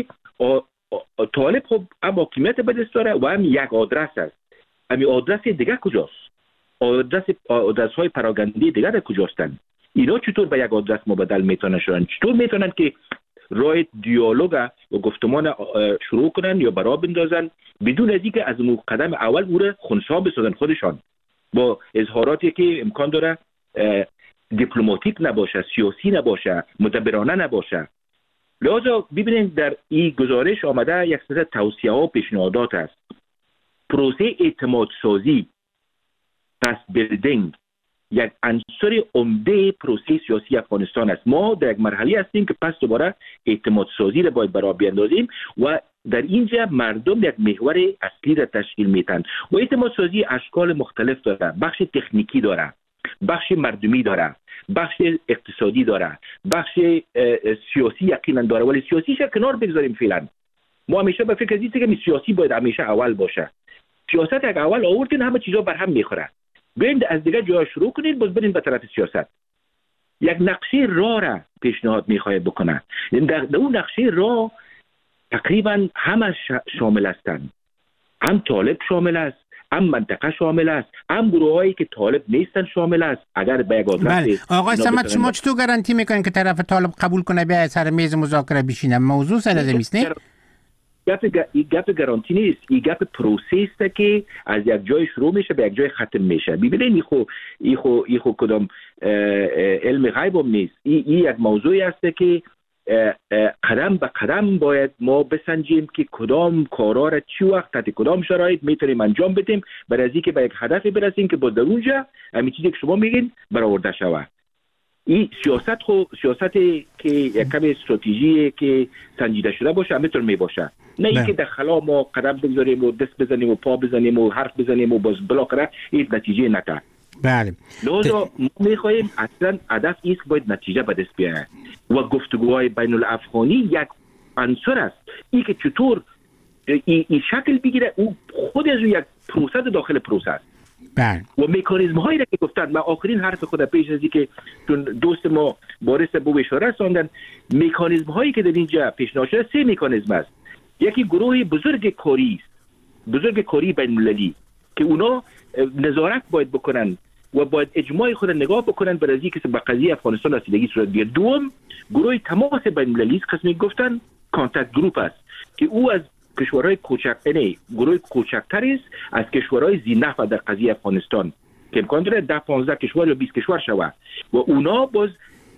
طالب خب هم حاکمیت به دست داره و هم یک آدرس است. همین آدرس دیگه کجاست؟ آدرس آدرس های پراگندی دیگر در کجاستن؟ اینا چطور به یک آدرس مبدل میتونن شدن؟ چطور میتونن که راه دیالوگ و گفتمان شروع کنن یا برا بندازن بدون از اینکه از اون قدم اول او را خنثی بسازن خودشان با اظهاراتی که امکان داره دیپلماتیک نباشه، سیاسی نباشه، مدبرانه نباشه. لذا ببینید در این گزارش آمده یک سری توصیه ها و پیشنهادات است. پروسه اعتماد سازی پس بیلدینگ یک عنصر عمده پروسه سیاسی افغانستان است. ما در یک مرحله هستیم که پس دوباره اعتماد سازی را باید برای بیاندازیم و در اینجا مردم یک محور اصلی را تشکیل میتن و اعتماد سازی اشکال مختلف داره. بخش تکنیکی داره، بخش مردمی داره، بخش اقتصادی داره، بخش سیاسی یقینا داره، ولی سیاسیش کنار بگذاریم فعلا. ما همیشه به فکر هستیم که سیاسی باید همیشه اول باشه. سیاست یک اول آوردین همه چیزا بر هم میخوره. بیاین از دیگه جای شروع کنید، باز برین به طرف سیاست. یک نقشه راه را پیشنهاد میخواد بکنه. در اون نقشه راه تقریبا همه شامل هستند. هم طالب شامل است، هم منطقه شامل است، هم گروهایی که طالب نیستن شامل است. اگر به یک آدرس بله. آقای صمد شما چطور گارانتی میکنین که طرف طالب قبول کنه بیا سر میز مذاکره بشینه؟ موضوع سر زمیست نه؟ این گپ گارانتی نیست، این گپ پروسه است که از یک جای شروع میشه به یک جای ختم میشه. ببینید این خو این خو این خو کدام علم غیب هم نیست. این یک موضوعی است که قدم به قدم باید ما بسنجیم که کدام کارا را چی وقت تحت کدام شرایط میتونیم انجام بدیم برای از اینکه به یک هدف برسیم که با در اونجا همین چیزی که شما میگین برآورده شود. این سیاست خو سیاستی که یک کمی استراتژی که سنجیده شده باشه همینطور می باشه، نه اینکه در خلا ما قدم بگذاریم و دست بزنیم و پا بزنیم و حرف بزنیم و باز بالاخره این نتیجه نده. بله. لذا ما میخوایم اصلا هدف ایست باید نتیجه به دست بیاره و گفتگوهای بین الافغانی یک عنصر است. این که چطور این ای شکل بگیره او خود از یک پروسه داخل پروسه است. بله. و مکانیزم هایی را که گفتن، من آخرین حرف خود پیش از اینکه چون دوست ما بارس به اشاره رساندن، مکانیزم هایی که در اینجا پیشنهاد شده سه مکانیزم است. یکی گروه بزرگ کاری است، بزرگ کاری بین المللی که اونا نظارت باید بکنن و باید اجماع خود نگاه بکنن برای اینکه به قضیه افغانستان رسیدگی صورت بیاد. دوم گروه تماس بین المللی است، قسمی گفتن کانتاکت گروپ است که او از کشورهای کوچک نه گروه کوچکتر است از کشورهای ذی‌نفع در قضیه افغانستان که امکان داره ده پانزده کشور یا بیست کشور شود و اونا باز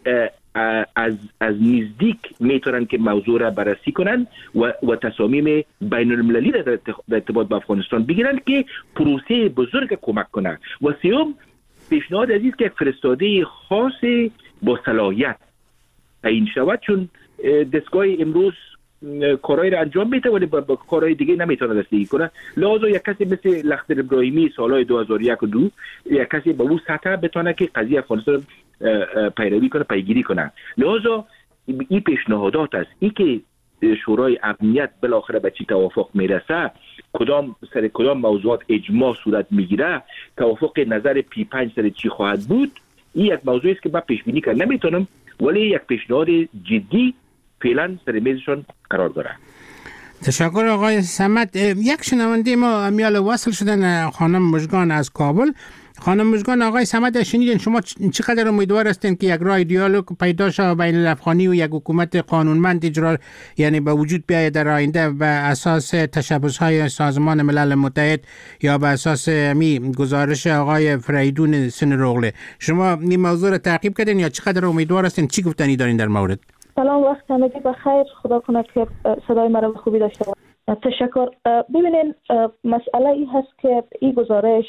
از از نزدیک میتونن که موضوع را بررسی کنن و و تصامیم بین المللی را در ارتباط با افغانستان بگیرن که پروسه بزرگ کمک کنه. و سوم پیشنهاد عزیز که یک فرستاده خاص با صلاحیت تعیین شود، چون دستگاه امروز کارهای را انجام میده ولی با کارهای دیگه نمیتونه رسیدگی کنه. لذا یک کسی مثل لخدر ابراهیمی سالهای دو هزار و یک و دو یک کسی با اون سطح بتونه که قضیه افغانستان پیروی کنه، پیگیری کنه. لذا این پیشنهادات است. این که شورای امنیت بالاخره به چی توافق میرسه، کدام سر کدام موضوعات اجماع صورت میگیره، توافق نظر پی پنج سر چی خواهد بود، این یک موضوعی است که من پیش بینی کنم نمیتونم، ولی یک پیشنهاد جدی فعلا سر میزشون قرار داره. تشکر آقای صمد. یک شنونده ما امیال وصل شدن، خانم مژگان از کابل. خانم مژگان، آقای صمد شنیدین شما چقدر امیدوار هستین که یک راه دیالوگ پیدا شود بین الافغانی و یک حکومت قانونمند اجرا یعنی به وجود بیاید در آینده به اساس تشبث‌های سازمان ملل متحد یا به اساس می گزارش آقای فریدون سنرغله؟ شما این موضوع را تعقیب کردین یا چقدر امیدوار هستین؟ چی گفتنی دارین در مورد؟ سلام، وقت همگی بخیر. خدا کنه که صدای مرا خوبی داشته باشید. تشکر. ببینین مسئله این هست که این گزارش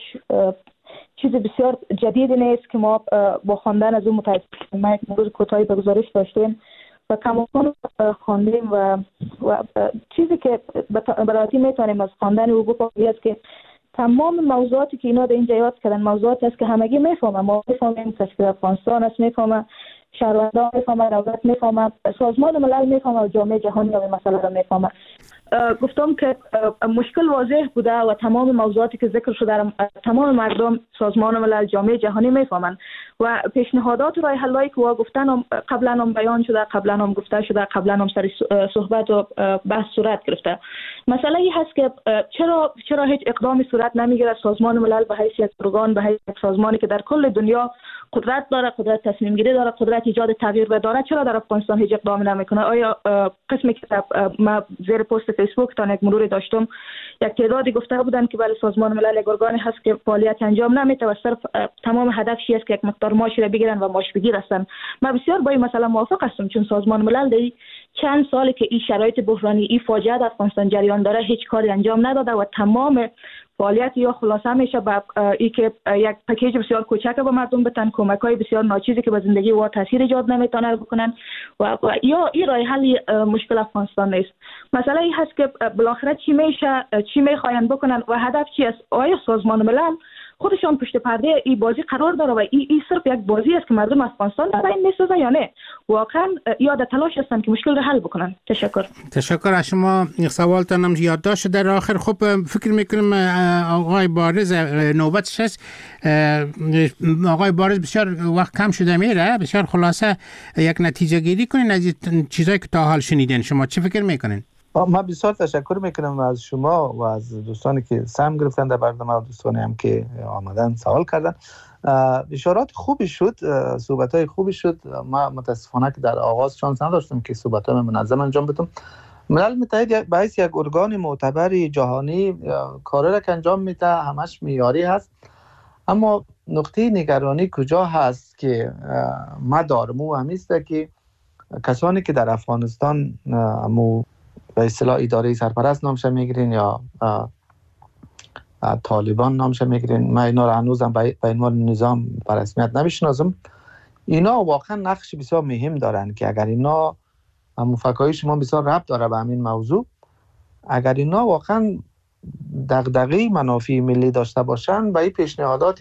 چیز بسیار جدیدی نیست که ما با خواندن از اون متاسفانه ما یک موضوع کوتاهی به گزارش داشتیم و کماکان خواندیم و, و چیزی که براتی میتونیم از خواندن او بفهمیم است که تمام موضوعاتی که اینا در اینجا یاد کردن موضوعاتی است که همگی میفهمن. ما میفهمیم تشکیل افغانستان است، میفهمن شهروندان میفهمن، دولت میفهمن، سازمان ملل میفهمن و جامعه جهانی هم مسئله را میفهمن. گفتم که مشکل واضح بوده و تمام موضوعاتی که ذکر شده تمام مردم سازمان ملل جامعه جهانی میفهمن و پیشنهادات و راه حلایی که گفتن هم قبلا هم بیان شده، قبلا هم گفته شده، قبلا هم سر صحبت و بحث صورت گرفته. مسئله این هست که چرا چرا هیچ اقدامی صورت نمیگیره؟ سازمان ملل به حیث یک ارگان، به حیث یک سازمانی که در کل دنیا قدرت داره، قدرت تصمیم گیری داره، قدرت ایجاد تغییر داره، چرا در افغانستان هیچ اقدامی نمیکنه؟ آیا قسمی که ما زیر پست فیسبوک تا یک مروری داشتم یک تعدادی گفته بودن که بله سازمان ملل یک ارگانی هست که فعالیت انجام نمیده و صرف تمام هدفش است که یک مقدار ماشی را بگیرن و ماش بگیر هستن. من بسیار با این مسئله موافق هستم، چون سازمان ملل در چند سالی که این شرایط بحرانی، این فاجعه در افغانستان جریان داره هیچ کاری انجام نداده و تمام فعالیت یا خلاصه میشه به ای که یک پکیج بسیار کوچک به مردم بتن، کمک‌های بسیار ناچیزی که به زندگی و تاثیر ایجاد نمیتونه بکنن و, و یا این راه حل مشکل افغانستان نیست. مسئله این هست که بالاخره چی میشه، چی میخواین بکنن و هدف چی است؟ آیا سازمان ملل خودشان پشت پرده این بازی قرار داره و این ای صرف یک بازی است که مردم افغانستان در این میسازه یا نه؟ واقعا یاد تلاش هستن که مشکل رو حل بکنن. تشکر. تشکر از شما. سوالتان هم یادداشت در آخر. خب فکر میکنم آقای بارز نوبتش است. آقای بارز بسیار وقت کم شده میره، بسیار خلاصه یک نتیجه گیری کنین از چیزایی که تا حال شنیدین. شما چی فکر میکنین؟ من بسیار تشکر میکنم از شما و از دوستانی که سهم گرفتن در برنامه و دوستانی هم که آمدن سوال کردن. اشارات خوبی شد، صحبت‌های خوبی شد. ما متاسفانه که در آغاز شانس نداشتم که صحبت‌های منظم انجام بدم. ملل متحد به حیث یک ارگان معتبر جهانی کاری را که انجام میده همش معیاری هست، اما نقطه نگرانی کجا هست که ما دارم و همیسته که کسانی که در افغانستان مو به اصطلاح اداره سرپرست نامش میگیرین یا طالبان نامش میگیرین، من اینا رو هنوزم به عنوان نظام به رسمیت نمیشناسم. اینا واقعا نقش بسیار مهم دارن که اگر اینا مفکرهای شما بسیار ربط داره به همین موضوع، اگر اینا واقعا دغدغه منافع ملی داشته باشن به این پیشنهادات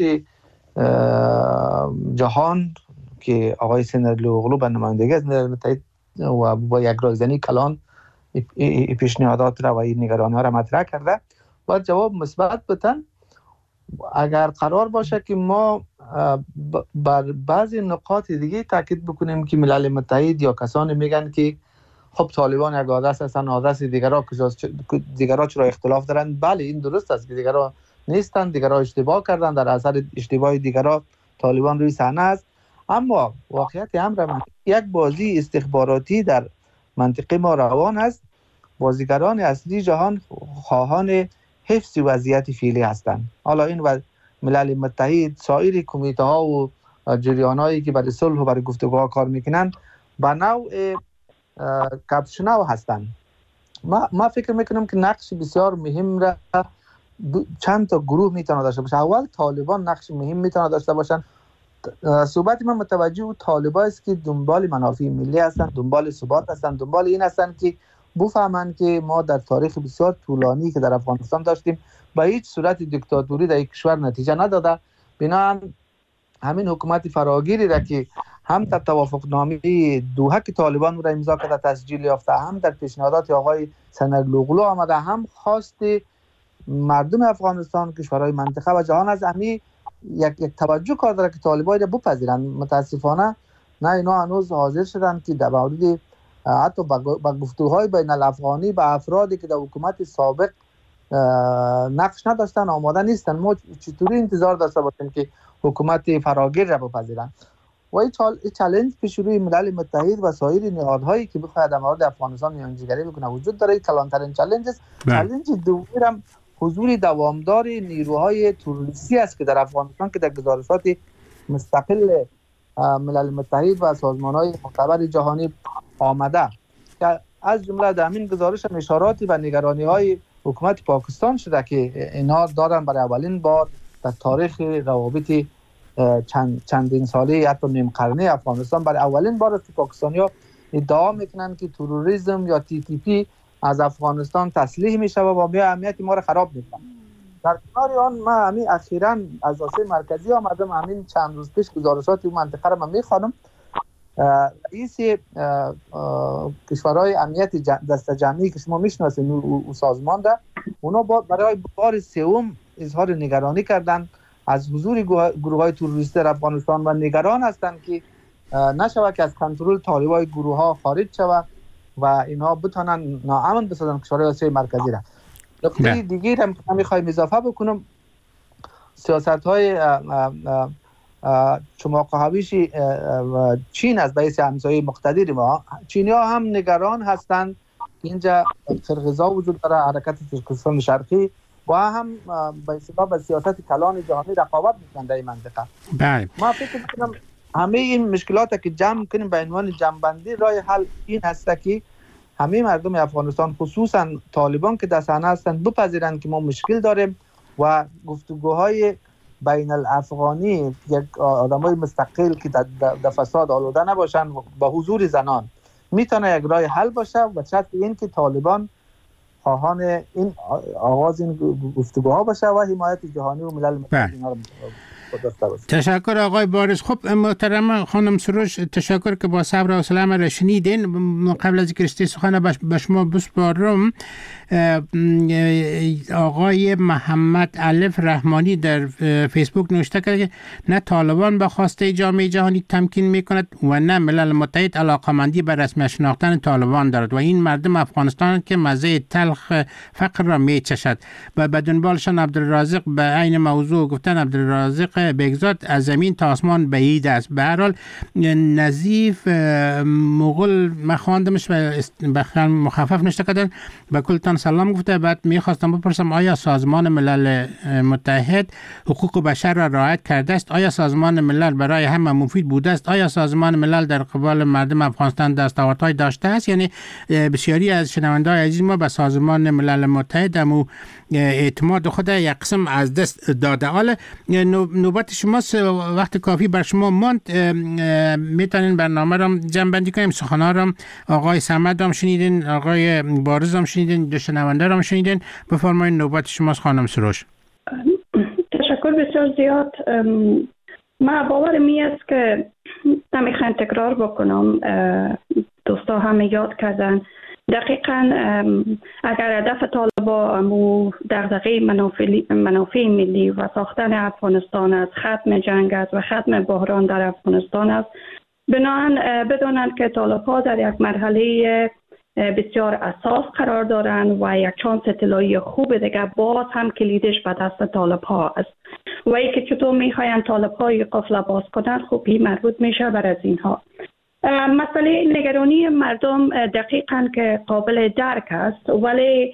جهان که آقای سنرلوغلو به نمایندگی از ملل متحد و با یک رایزنی کلان این پیشنهادات را و این نگرانی ها را مطرح کرده، باید جواب مثبت بدن. اگر قرار باشه که ما بر بعضی نقاط دیگه تاکید بکنیم که ملل متحد یا کسانی میگن که خب طالبان یک آدرس هستن، آدرس دیگرها دیگرها چرا اختلاف دارن؟ بله این درست است که دیگرها نیستن، دیگرها اشتباه کردن، در اثر اشتباه دیگرها طالبان روی صحنه است. اما واقعیت امر یک بازی استخباراتی در منطقه ما روان است. بازیگران اصلی جهان خواهان حفظ وضعیت فعلی هستند. حالا این و ملل متحد، سایر کمیته ها و جریان هایی که برای صلح و برای گفتگوها کار میکنن به نوع کپشناو هستند. ما ما فکر میکنم که نقش بسیار مهم را چند تا گروه میتونه داشته باشه. اول طالبان نقش مهم میتونه داشته باشن. صحبت من متوجه و طالبان است که دنبال منافع ملی هستند، دنبال ثبات هستند، دنبال این هستند که بفهمند که ما در تاریخ بسیار طولانی که در افغانستان داشتیم با هیچ صورت دیکتاتوری در یک کشور نتیجه نداده. بنابراین همین حکومت فراگیری را که هم در توافقنامه دوحه که طالبان را امضا کرده تسجیل یافته، هم در پیشنهادات آقای سنرلوغلو آمده، هم خواست مردم افغانستان، کشورهای منطقه و جهان از همین یک یک توجه کار داره که طالبان را بپذیرند. متاسفانه نه اینا هنوز حاضر شدن که در مورد حتی با گفتگوهای بین الافغانی با افرادی که در حکومت سابق نقش نداشتن، آماده نیستن. ما چطوری انتظار داشته باشیم که حکومت فراگیر را بپذیرن؟ و این چالش پیش روی ملل متحد و سایر نهادهایی که بخواهد در مورد افغانستان میانجیگری بکنه وجود داره. کلانترین چالش است. چالش دوم هم حضور دوامدار نیروهای تروریستی است که در افغانستان که در گزارشات مستقل ملل متحد و سازمان‌های معتبر جهانی آمده که از جمله در همین گزارش هم اشاراتی و نگرانی‌های حکومت پاکستان شده که اینها دارن برای اولین بار در تاریخ روابط چند چندین ساله حتی نیم قرنه افغانستان برای اولین بار است که پاکستانی‌ها ادعا میکنن که تروریسم یا تی تی پی از افغانستان تسلیح میشه و با امنیت ما را خراب میکنه. در کنار آن ما همین اخیراً از آسیای مرکزی آمدم، همین چند روز پیش گزارشات اون منطقه را من میخوانم. رئیس کشورهای امنیت دست جمعی که شما میشناسید او سازمان ده، اونا برای بار سوم اظهار نگرانی کردند از حضور گروه های تروریستی در افغانستان و نگران هستند که نشود که از کنترل طالبای گروه ها خارج شود و اینها بتونن ناامن بسازن کشورهای آسیای مرکزی را. نکته دیگه هم که میخوایم اضافه بکنم، سیاست های چماق هویش چین از بیس همسایه مقتدر ما. چینی ها هم نگران هستند اینجا قرقیزا وجود داره، حرکت ترکستان شرقی و هم به سبب سیاست کلان جهانی رقابت میکنن در این منطقه. بله. ما فکر میکنم همه این مشکلات که جمع کنیم به عنوان جمع‌بندی راه حل این هست که همه مردم افغانستان خصوصا طالبان که در صحنه هستند بپذیرند که ما مشکل داریم و گفتگوهای بین الافغانی یک آدمای مستقل که در فساد آلوده نباشن با حضور زنان میتونه یک راه حل باشه و شرط این که طالبان خواهان این آغاز این گفتگوها باشه و حمایت جهانی و ملل متحد اینا رو تشکر آقای بارز. خب محترم خانم سروش، تشکر که با صبر و حوصله ما را شنیدین. قبل از اینکه رشته سخن به شما بسپارم، آقای محمد الف رحمانی در فیسبوک نوشته کرده که نه طالبان به خواسته جامعه جهانی تمکین میکند و نه ملل متحد علاقمندی به رسمی شناختن طالبان دارد و این مردم افغانستان که مزه تلخ فقر را میچشد. و به دنبالشان عبدالرازق به عین موضوع گفتن عبدالرازق بگزاد از زمین تا آسمان بعید است. به هر حال نظیف مغول مخواندمش و مخفف نشته کردن به کلتان سلام گفته. بعد میخواستم بپرسم آیا سازمان ملل متحد حقوق بشر را رعایت کرده است؟ آیا سازمان ملل برای همه مفید بوده است؟ آیا سازمان ملل در قبال مردم افغانستان دستاوردهای داشته است؟ یعنی بسیاری از شنونده‌های عزیز ما به سازمان ملل متحد امو اعتماد خود یک قسم از دست داده. حالا نوبت شماست، وقت کافی بر شما ماند، میتونین برنامه را جمع بندی کنیم. سخنان را آقای صمد هم شنیدین، آقای بارز هم شنیدین، دو شنونده هم شنیدین. بفرمایید نوبت شماست خانم سروش. تشکر بسیار زیاد. ما باورم می است که نمیخوایم تکرار بکنم، دوستا همه یاد کردن دقیقاً اگر هدف طالبان و دغدغه منافع ملی و ساختن افغانستان است، ختم جنگ است و ختم بحران در افغانستان است، بنابراین بدانند که طالبان در یک مرحله بسیار اساس قرار دارند و یک چانس طلایی خوب دیگه باز هم کلیدش به دست طالبان است و ای که چطور میخواین طالبان قفل باز کنند خوب این مربوط میشه بر از اینها. مسئله نگرانی مردم دقیقاً که قابل درک است، ولی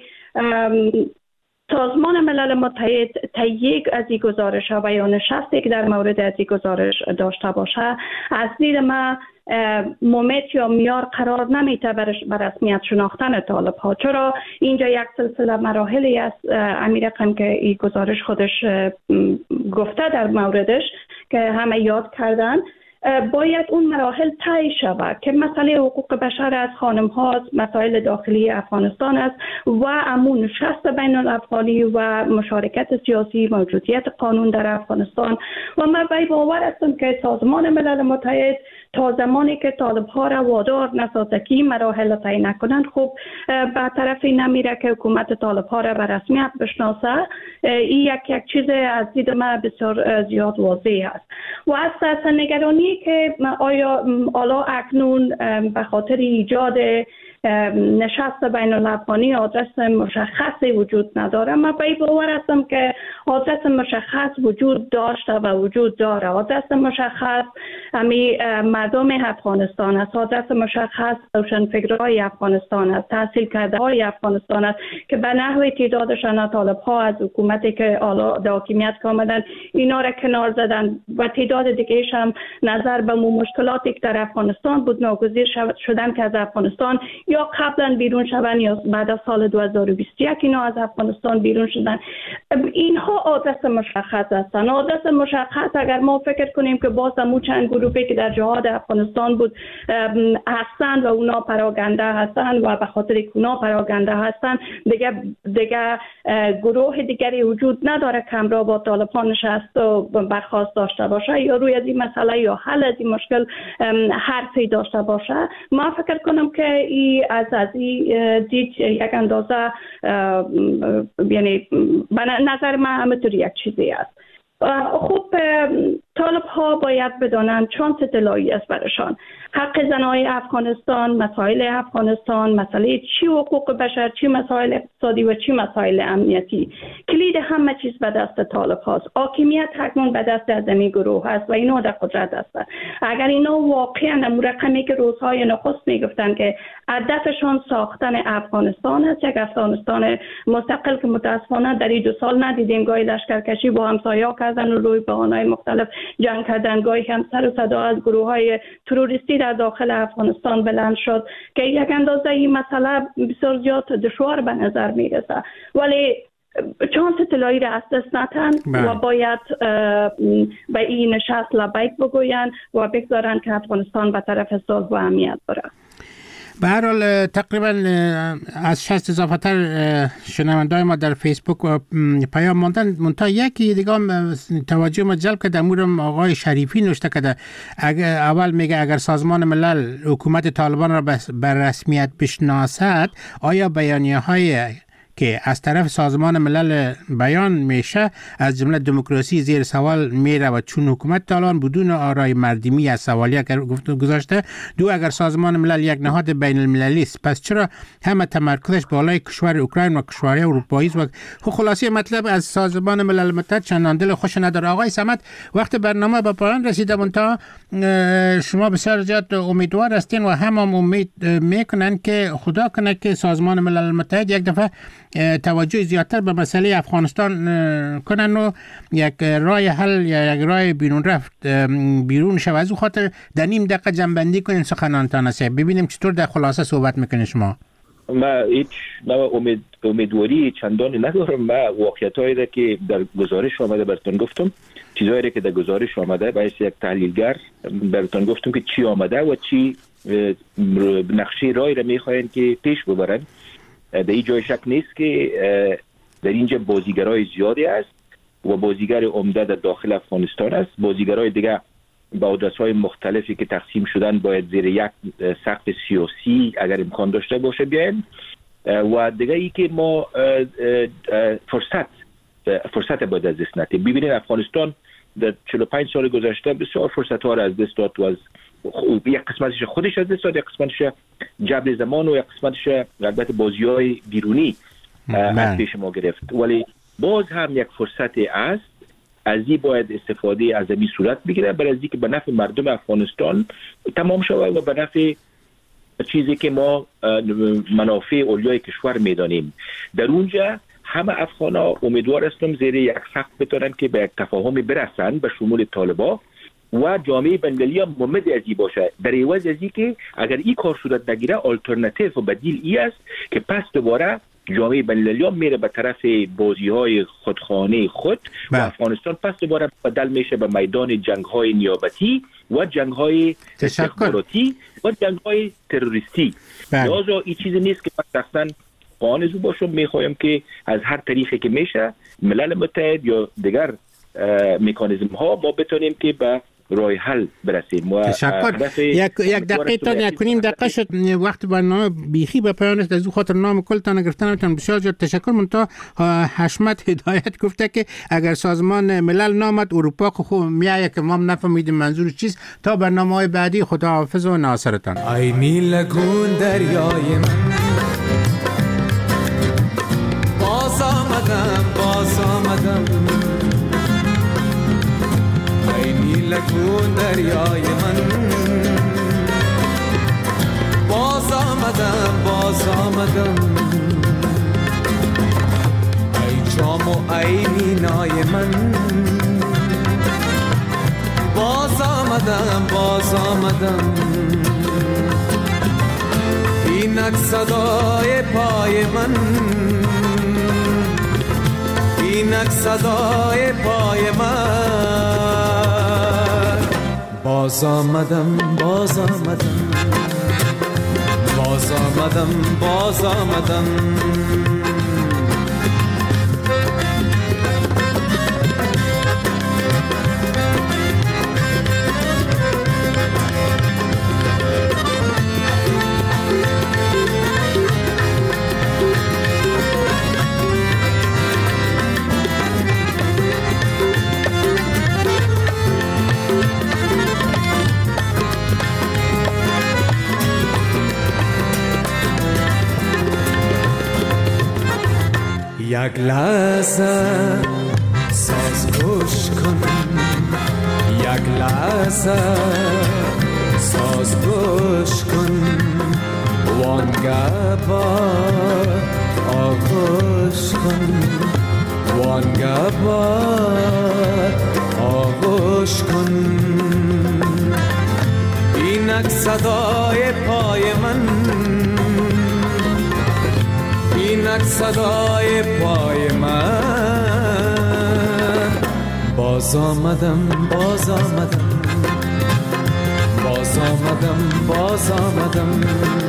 سازمان ملل متحد تا یک از این گزارش ها و یا نشستی که در مورد از این گزارش داشته باشه از دید ما مومت یا میار قرار نمیته بر رسمیت شناختن طالب ها، چرا اینجا یک سلسله مراحلی است امیر رقم که این گزارش خودش گفته در موردش که همه یاد کردن. باید اون مراحل طی شود که مسئله حقوق بشر از خانم ها مسائل داخلی افغانستان است و امون نشست بین الافغانی و مشارکت سیاسی موجودیت قانون در افغانستان و من بی باور هستم که سازمان ملل متحد تا زمانی که طالب ها را وادار نسازه که این مراحل طی نکنند خوب به طرفی نمیره که حکومت طالب ها را به رسمیت بشناسه. این یک یک چیز از دید من بسیار زیاد واضح است و اساسا نگرانی که آیا حالا اکنون به خاطر ایجاد نشست بین الافغانی آدرس مشخصی وجود نداره. من به این باور هستم که آدرس مشخص وجود داشته و وجود داره. آدرس مشخص امی مردم افغانستان است، آدرس مشخص روشنفکرهای افغانستان است، تحصیل کرده های افغانستان است که به نحو تعدادشان طالب ها از حکومتی که حالا در حاکمیت آمدن اینا را کنار زدن و تعداد دیگه‌اش هم نظر به مشکلاتی که در افغانستان بود ناگزیر شدن که از افغانستان یا قبلا بیرون شدن یا بعد از سال دو هزار و بیست و یک اینا از افغانستان بیرون شدن. اینها آدرس مشخص هستند. آدرس مشخص اگر ما فکر کنیم که باز همون چند گروهی که در جهاد افغانستان بود هستند و اونا پراگنده هستند و به خاطر که اونا پراگنده هستند دیگه دیگه گروه دیگری وجود نداره که همراه با طالبان نشست و برخواست داشته باشه یا روی از این مسئله یا حل از این مشکل حرفی داشته باشه. ما فکر کنم که ای از از این دید یک اندازه یعنی به نظر من همینطوری یک چیزی است. خب طالب ها باید بدانند چانس طلایی است برشان. حق زنای افغانستان، مسائل افغانستان، مسئله چی حقوق بشر، چی مسائل اقتصادی و چی مسائل امنیتی، کلید همه چیز به دست طالب هاست. حاکمیت حکمون به دست از این گروه هست و اینا در قدرت هستند. اگر اینا واقعا رقمی که روزهای نخست میگفتن که هدفشان ساختن افغانستان است، یک افغانستان مستقل که متاسفانه در این دو سال ندیدیم، گاهی لشکرکشی با همسایه کردن و روی بهانه‌های مختلف جنگ کردن، گاهی هم سر و صدا از گروه‌های تروریستی در داخل افغانستان بلند شد که یک اندازه این مسئله بسیار زیاد دشوار به نظر میرسه. ولی چانس طلایی را از دست ندن و باید به این نشست لبیک بگوین و بگذارن که افغانستان به طرف صلح و امنیت بره. به هر حال تقریبا از شصت اضافه تر شنونده‌های ما در فیسبوک و پیام ماندن. منتها یکی دیگه توجه ما جلب کرده، امورم آقای شریفی نوشته کرده. اگر اول میگه اگر سازمان ملل حکومت طالبان را بر رسمیت بشناسد، آیا بیانیه های که از طرف سازمان ملل بیان میشه از جمله دموکراسی زیر سوال میره و چون حکومت طالبان بدون آرای مردمی از سوالیه گذاشته. دو، اگر سازمان ملل یک نهاد بین المللی است پس چرا همه تمرکزش بالای کشور اوکراین و کشورهای اروپایی است؟ و خلاصه مطلب از سازمان ملل متحد چندان دل خوش نداره. آقای صمد، وقت برنامه به پایان رسیده، منتها شما بسیار زیاد امیدوار هستین و هم, هم امید میکنن که خدا کنه که سازمان ملل متحد یک دفعه توجه زیادتر به مسئله افغانستان کنن و یک راه حل یا یک راه بیرون رفت بیرون شود. از او خاطر در نیم دقیقه جنبندی کنین سخنانتان است، ببینیم چطور در خلاصه صحبت میکنین شما. ما هیچ امید امیدواری چندان ندارم. ما واقعیتایی را که در گزارش آمده براتون گفتم، چیزایی را که در گزارش آمده باید یک تحلیلگر براتون گفتم که چی آمده و چی نقشه راهی را میخواین که پیش ببرن. در این جای شک نیست که در اینجا بازیگرای زیادی است و بازیگر عمده در داخل افغانستان است. بازیگرای دیگه با آدرس‌های مختلفی که تقسیم شدن باید زیر یک سقف سیاسی اگر امکان داشته باشه بیاین. و دیگه ای که ما فرصت فرصت باید از دست ندیم. ببینید افغانستان در چهل و پنج سال گذشته بسیار فرصت‌ها را از دست داد و از یک قسمتش خودش از دست داد، یک قسمتش جبر زمان و یک قسمتش البته بازی‌های بیرونی از پیش ما گرفت. ولی باز هم یک فرصت است، از این باید استفاده از این صورت بگیره برای از اینکه به نفع مردم افغانستان تمام شود و به نفع چیزی که ما منافع اولیای کشور میدانیم. در اونجا همه افغانا امیدوار هستم زیر یک سقف بتونن که به یک تفاهمی برسن به شمول طالبا و جامعه بین‌المللی هم ممد از این باشه، در عوض از اینکه اگر این کار صورت نگیره آلترناتیو و بدیل ای است که پس دوباره جامعه بین‌المللی میره به طرف بازی‌های خودخانه خود و افغانستان پس دوباره بدل میشه به میدان جنگ‌های نیابتی و جنگ‌های استخباراتی و جنگ‌های تروریستی. لذا این چیزی نیست که من شخصاً قانع باشم. میخوایم که از هر طریقی که میشه ملل متحد یا دیگر مکانیزم ها ما بتونیم که به راه حل برسیم. و تشکر. یک یک دقیقه تا یک کنیم دقیقه شد وقت برنامه بیخی به پایان است. از او خاطر نام کلتان گرفتن بسیار زیاد تشکر. منتها حشمت هدایت گفته که اگر سازمان ملل نامد اروپا خوب میایه که ما نفهمیدیم منظور چیست. تا برنامه‌های بعدی خداحافظ و ناصرتان. ای نیلگون دریای من باز آمدم باز آمدم ای نیلگون دریای من باز آمدم باز آمدم ای جام و ای مینای من باز آمدم باز آمدم اینک صدای پای من اینک صدای پای من باز آمدم باز آمدم باز آمدم باز آمدم یک لحظه ساز گوش کن یک لحظه ساز گوش کن وانگه با آغوش کن وانگه با آغوش کن اینک صدای پای من اینک صدای پای من باز آمدم باز آمدم باز آمدم باز آمدم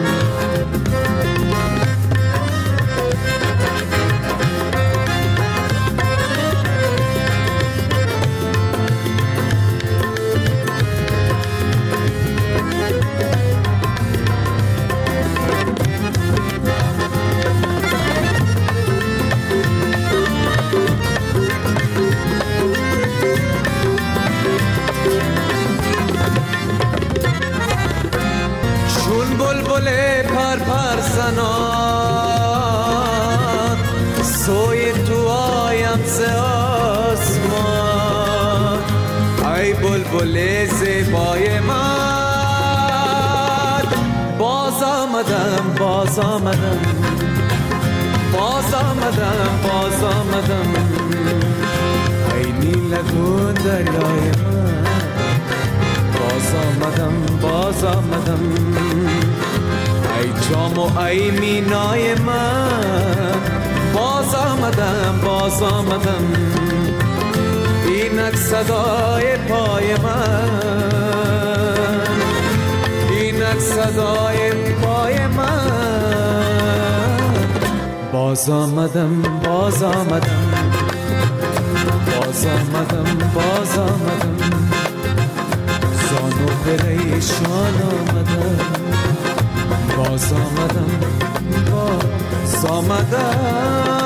سوی تو آیم ز آسمان ای بلبل زیبای من باز آمدم باز آمدم باز آمدم باز آمدم ای نیلگون دریای من باز آمدم باز آمدم ای جام و ای مینای من باز آمدم باز آمدم اینک صدای پای من اینک صدای پای من باز آمدم باز آمدم باز آمدم باز آمدم زانو پریشان آمدم باز آمدم باز آمدم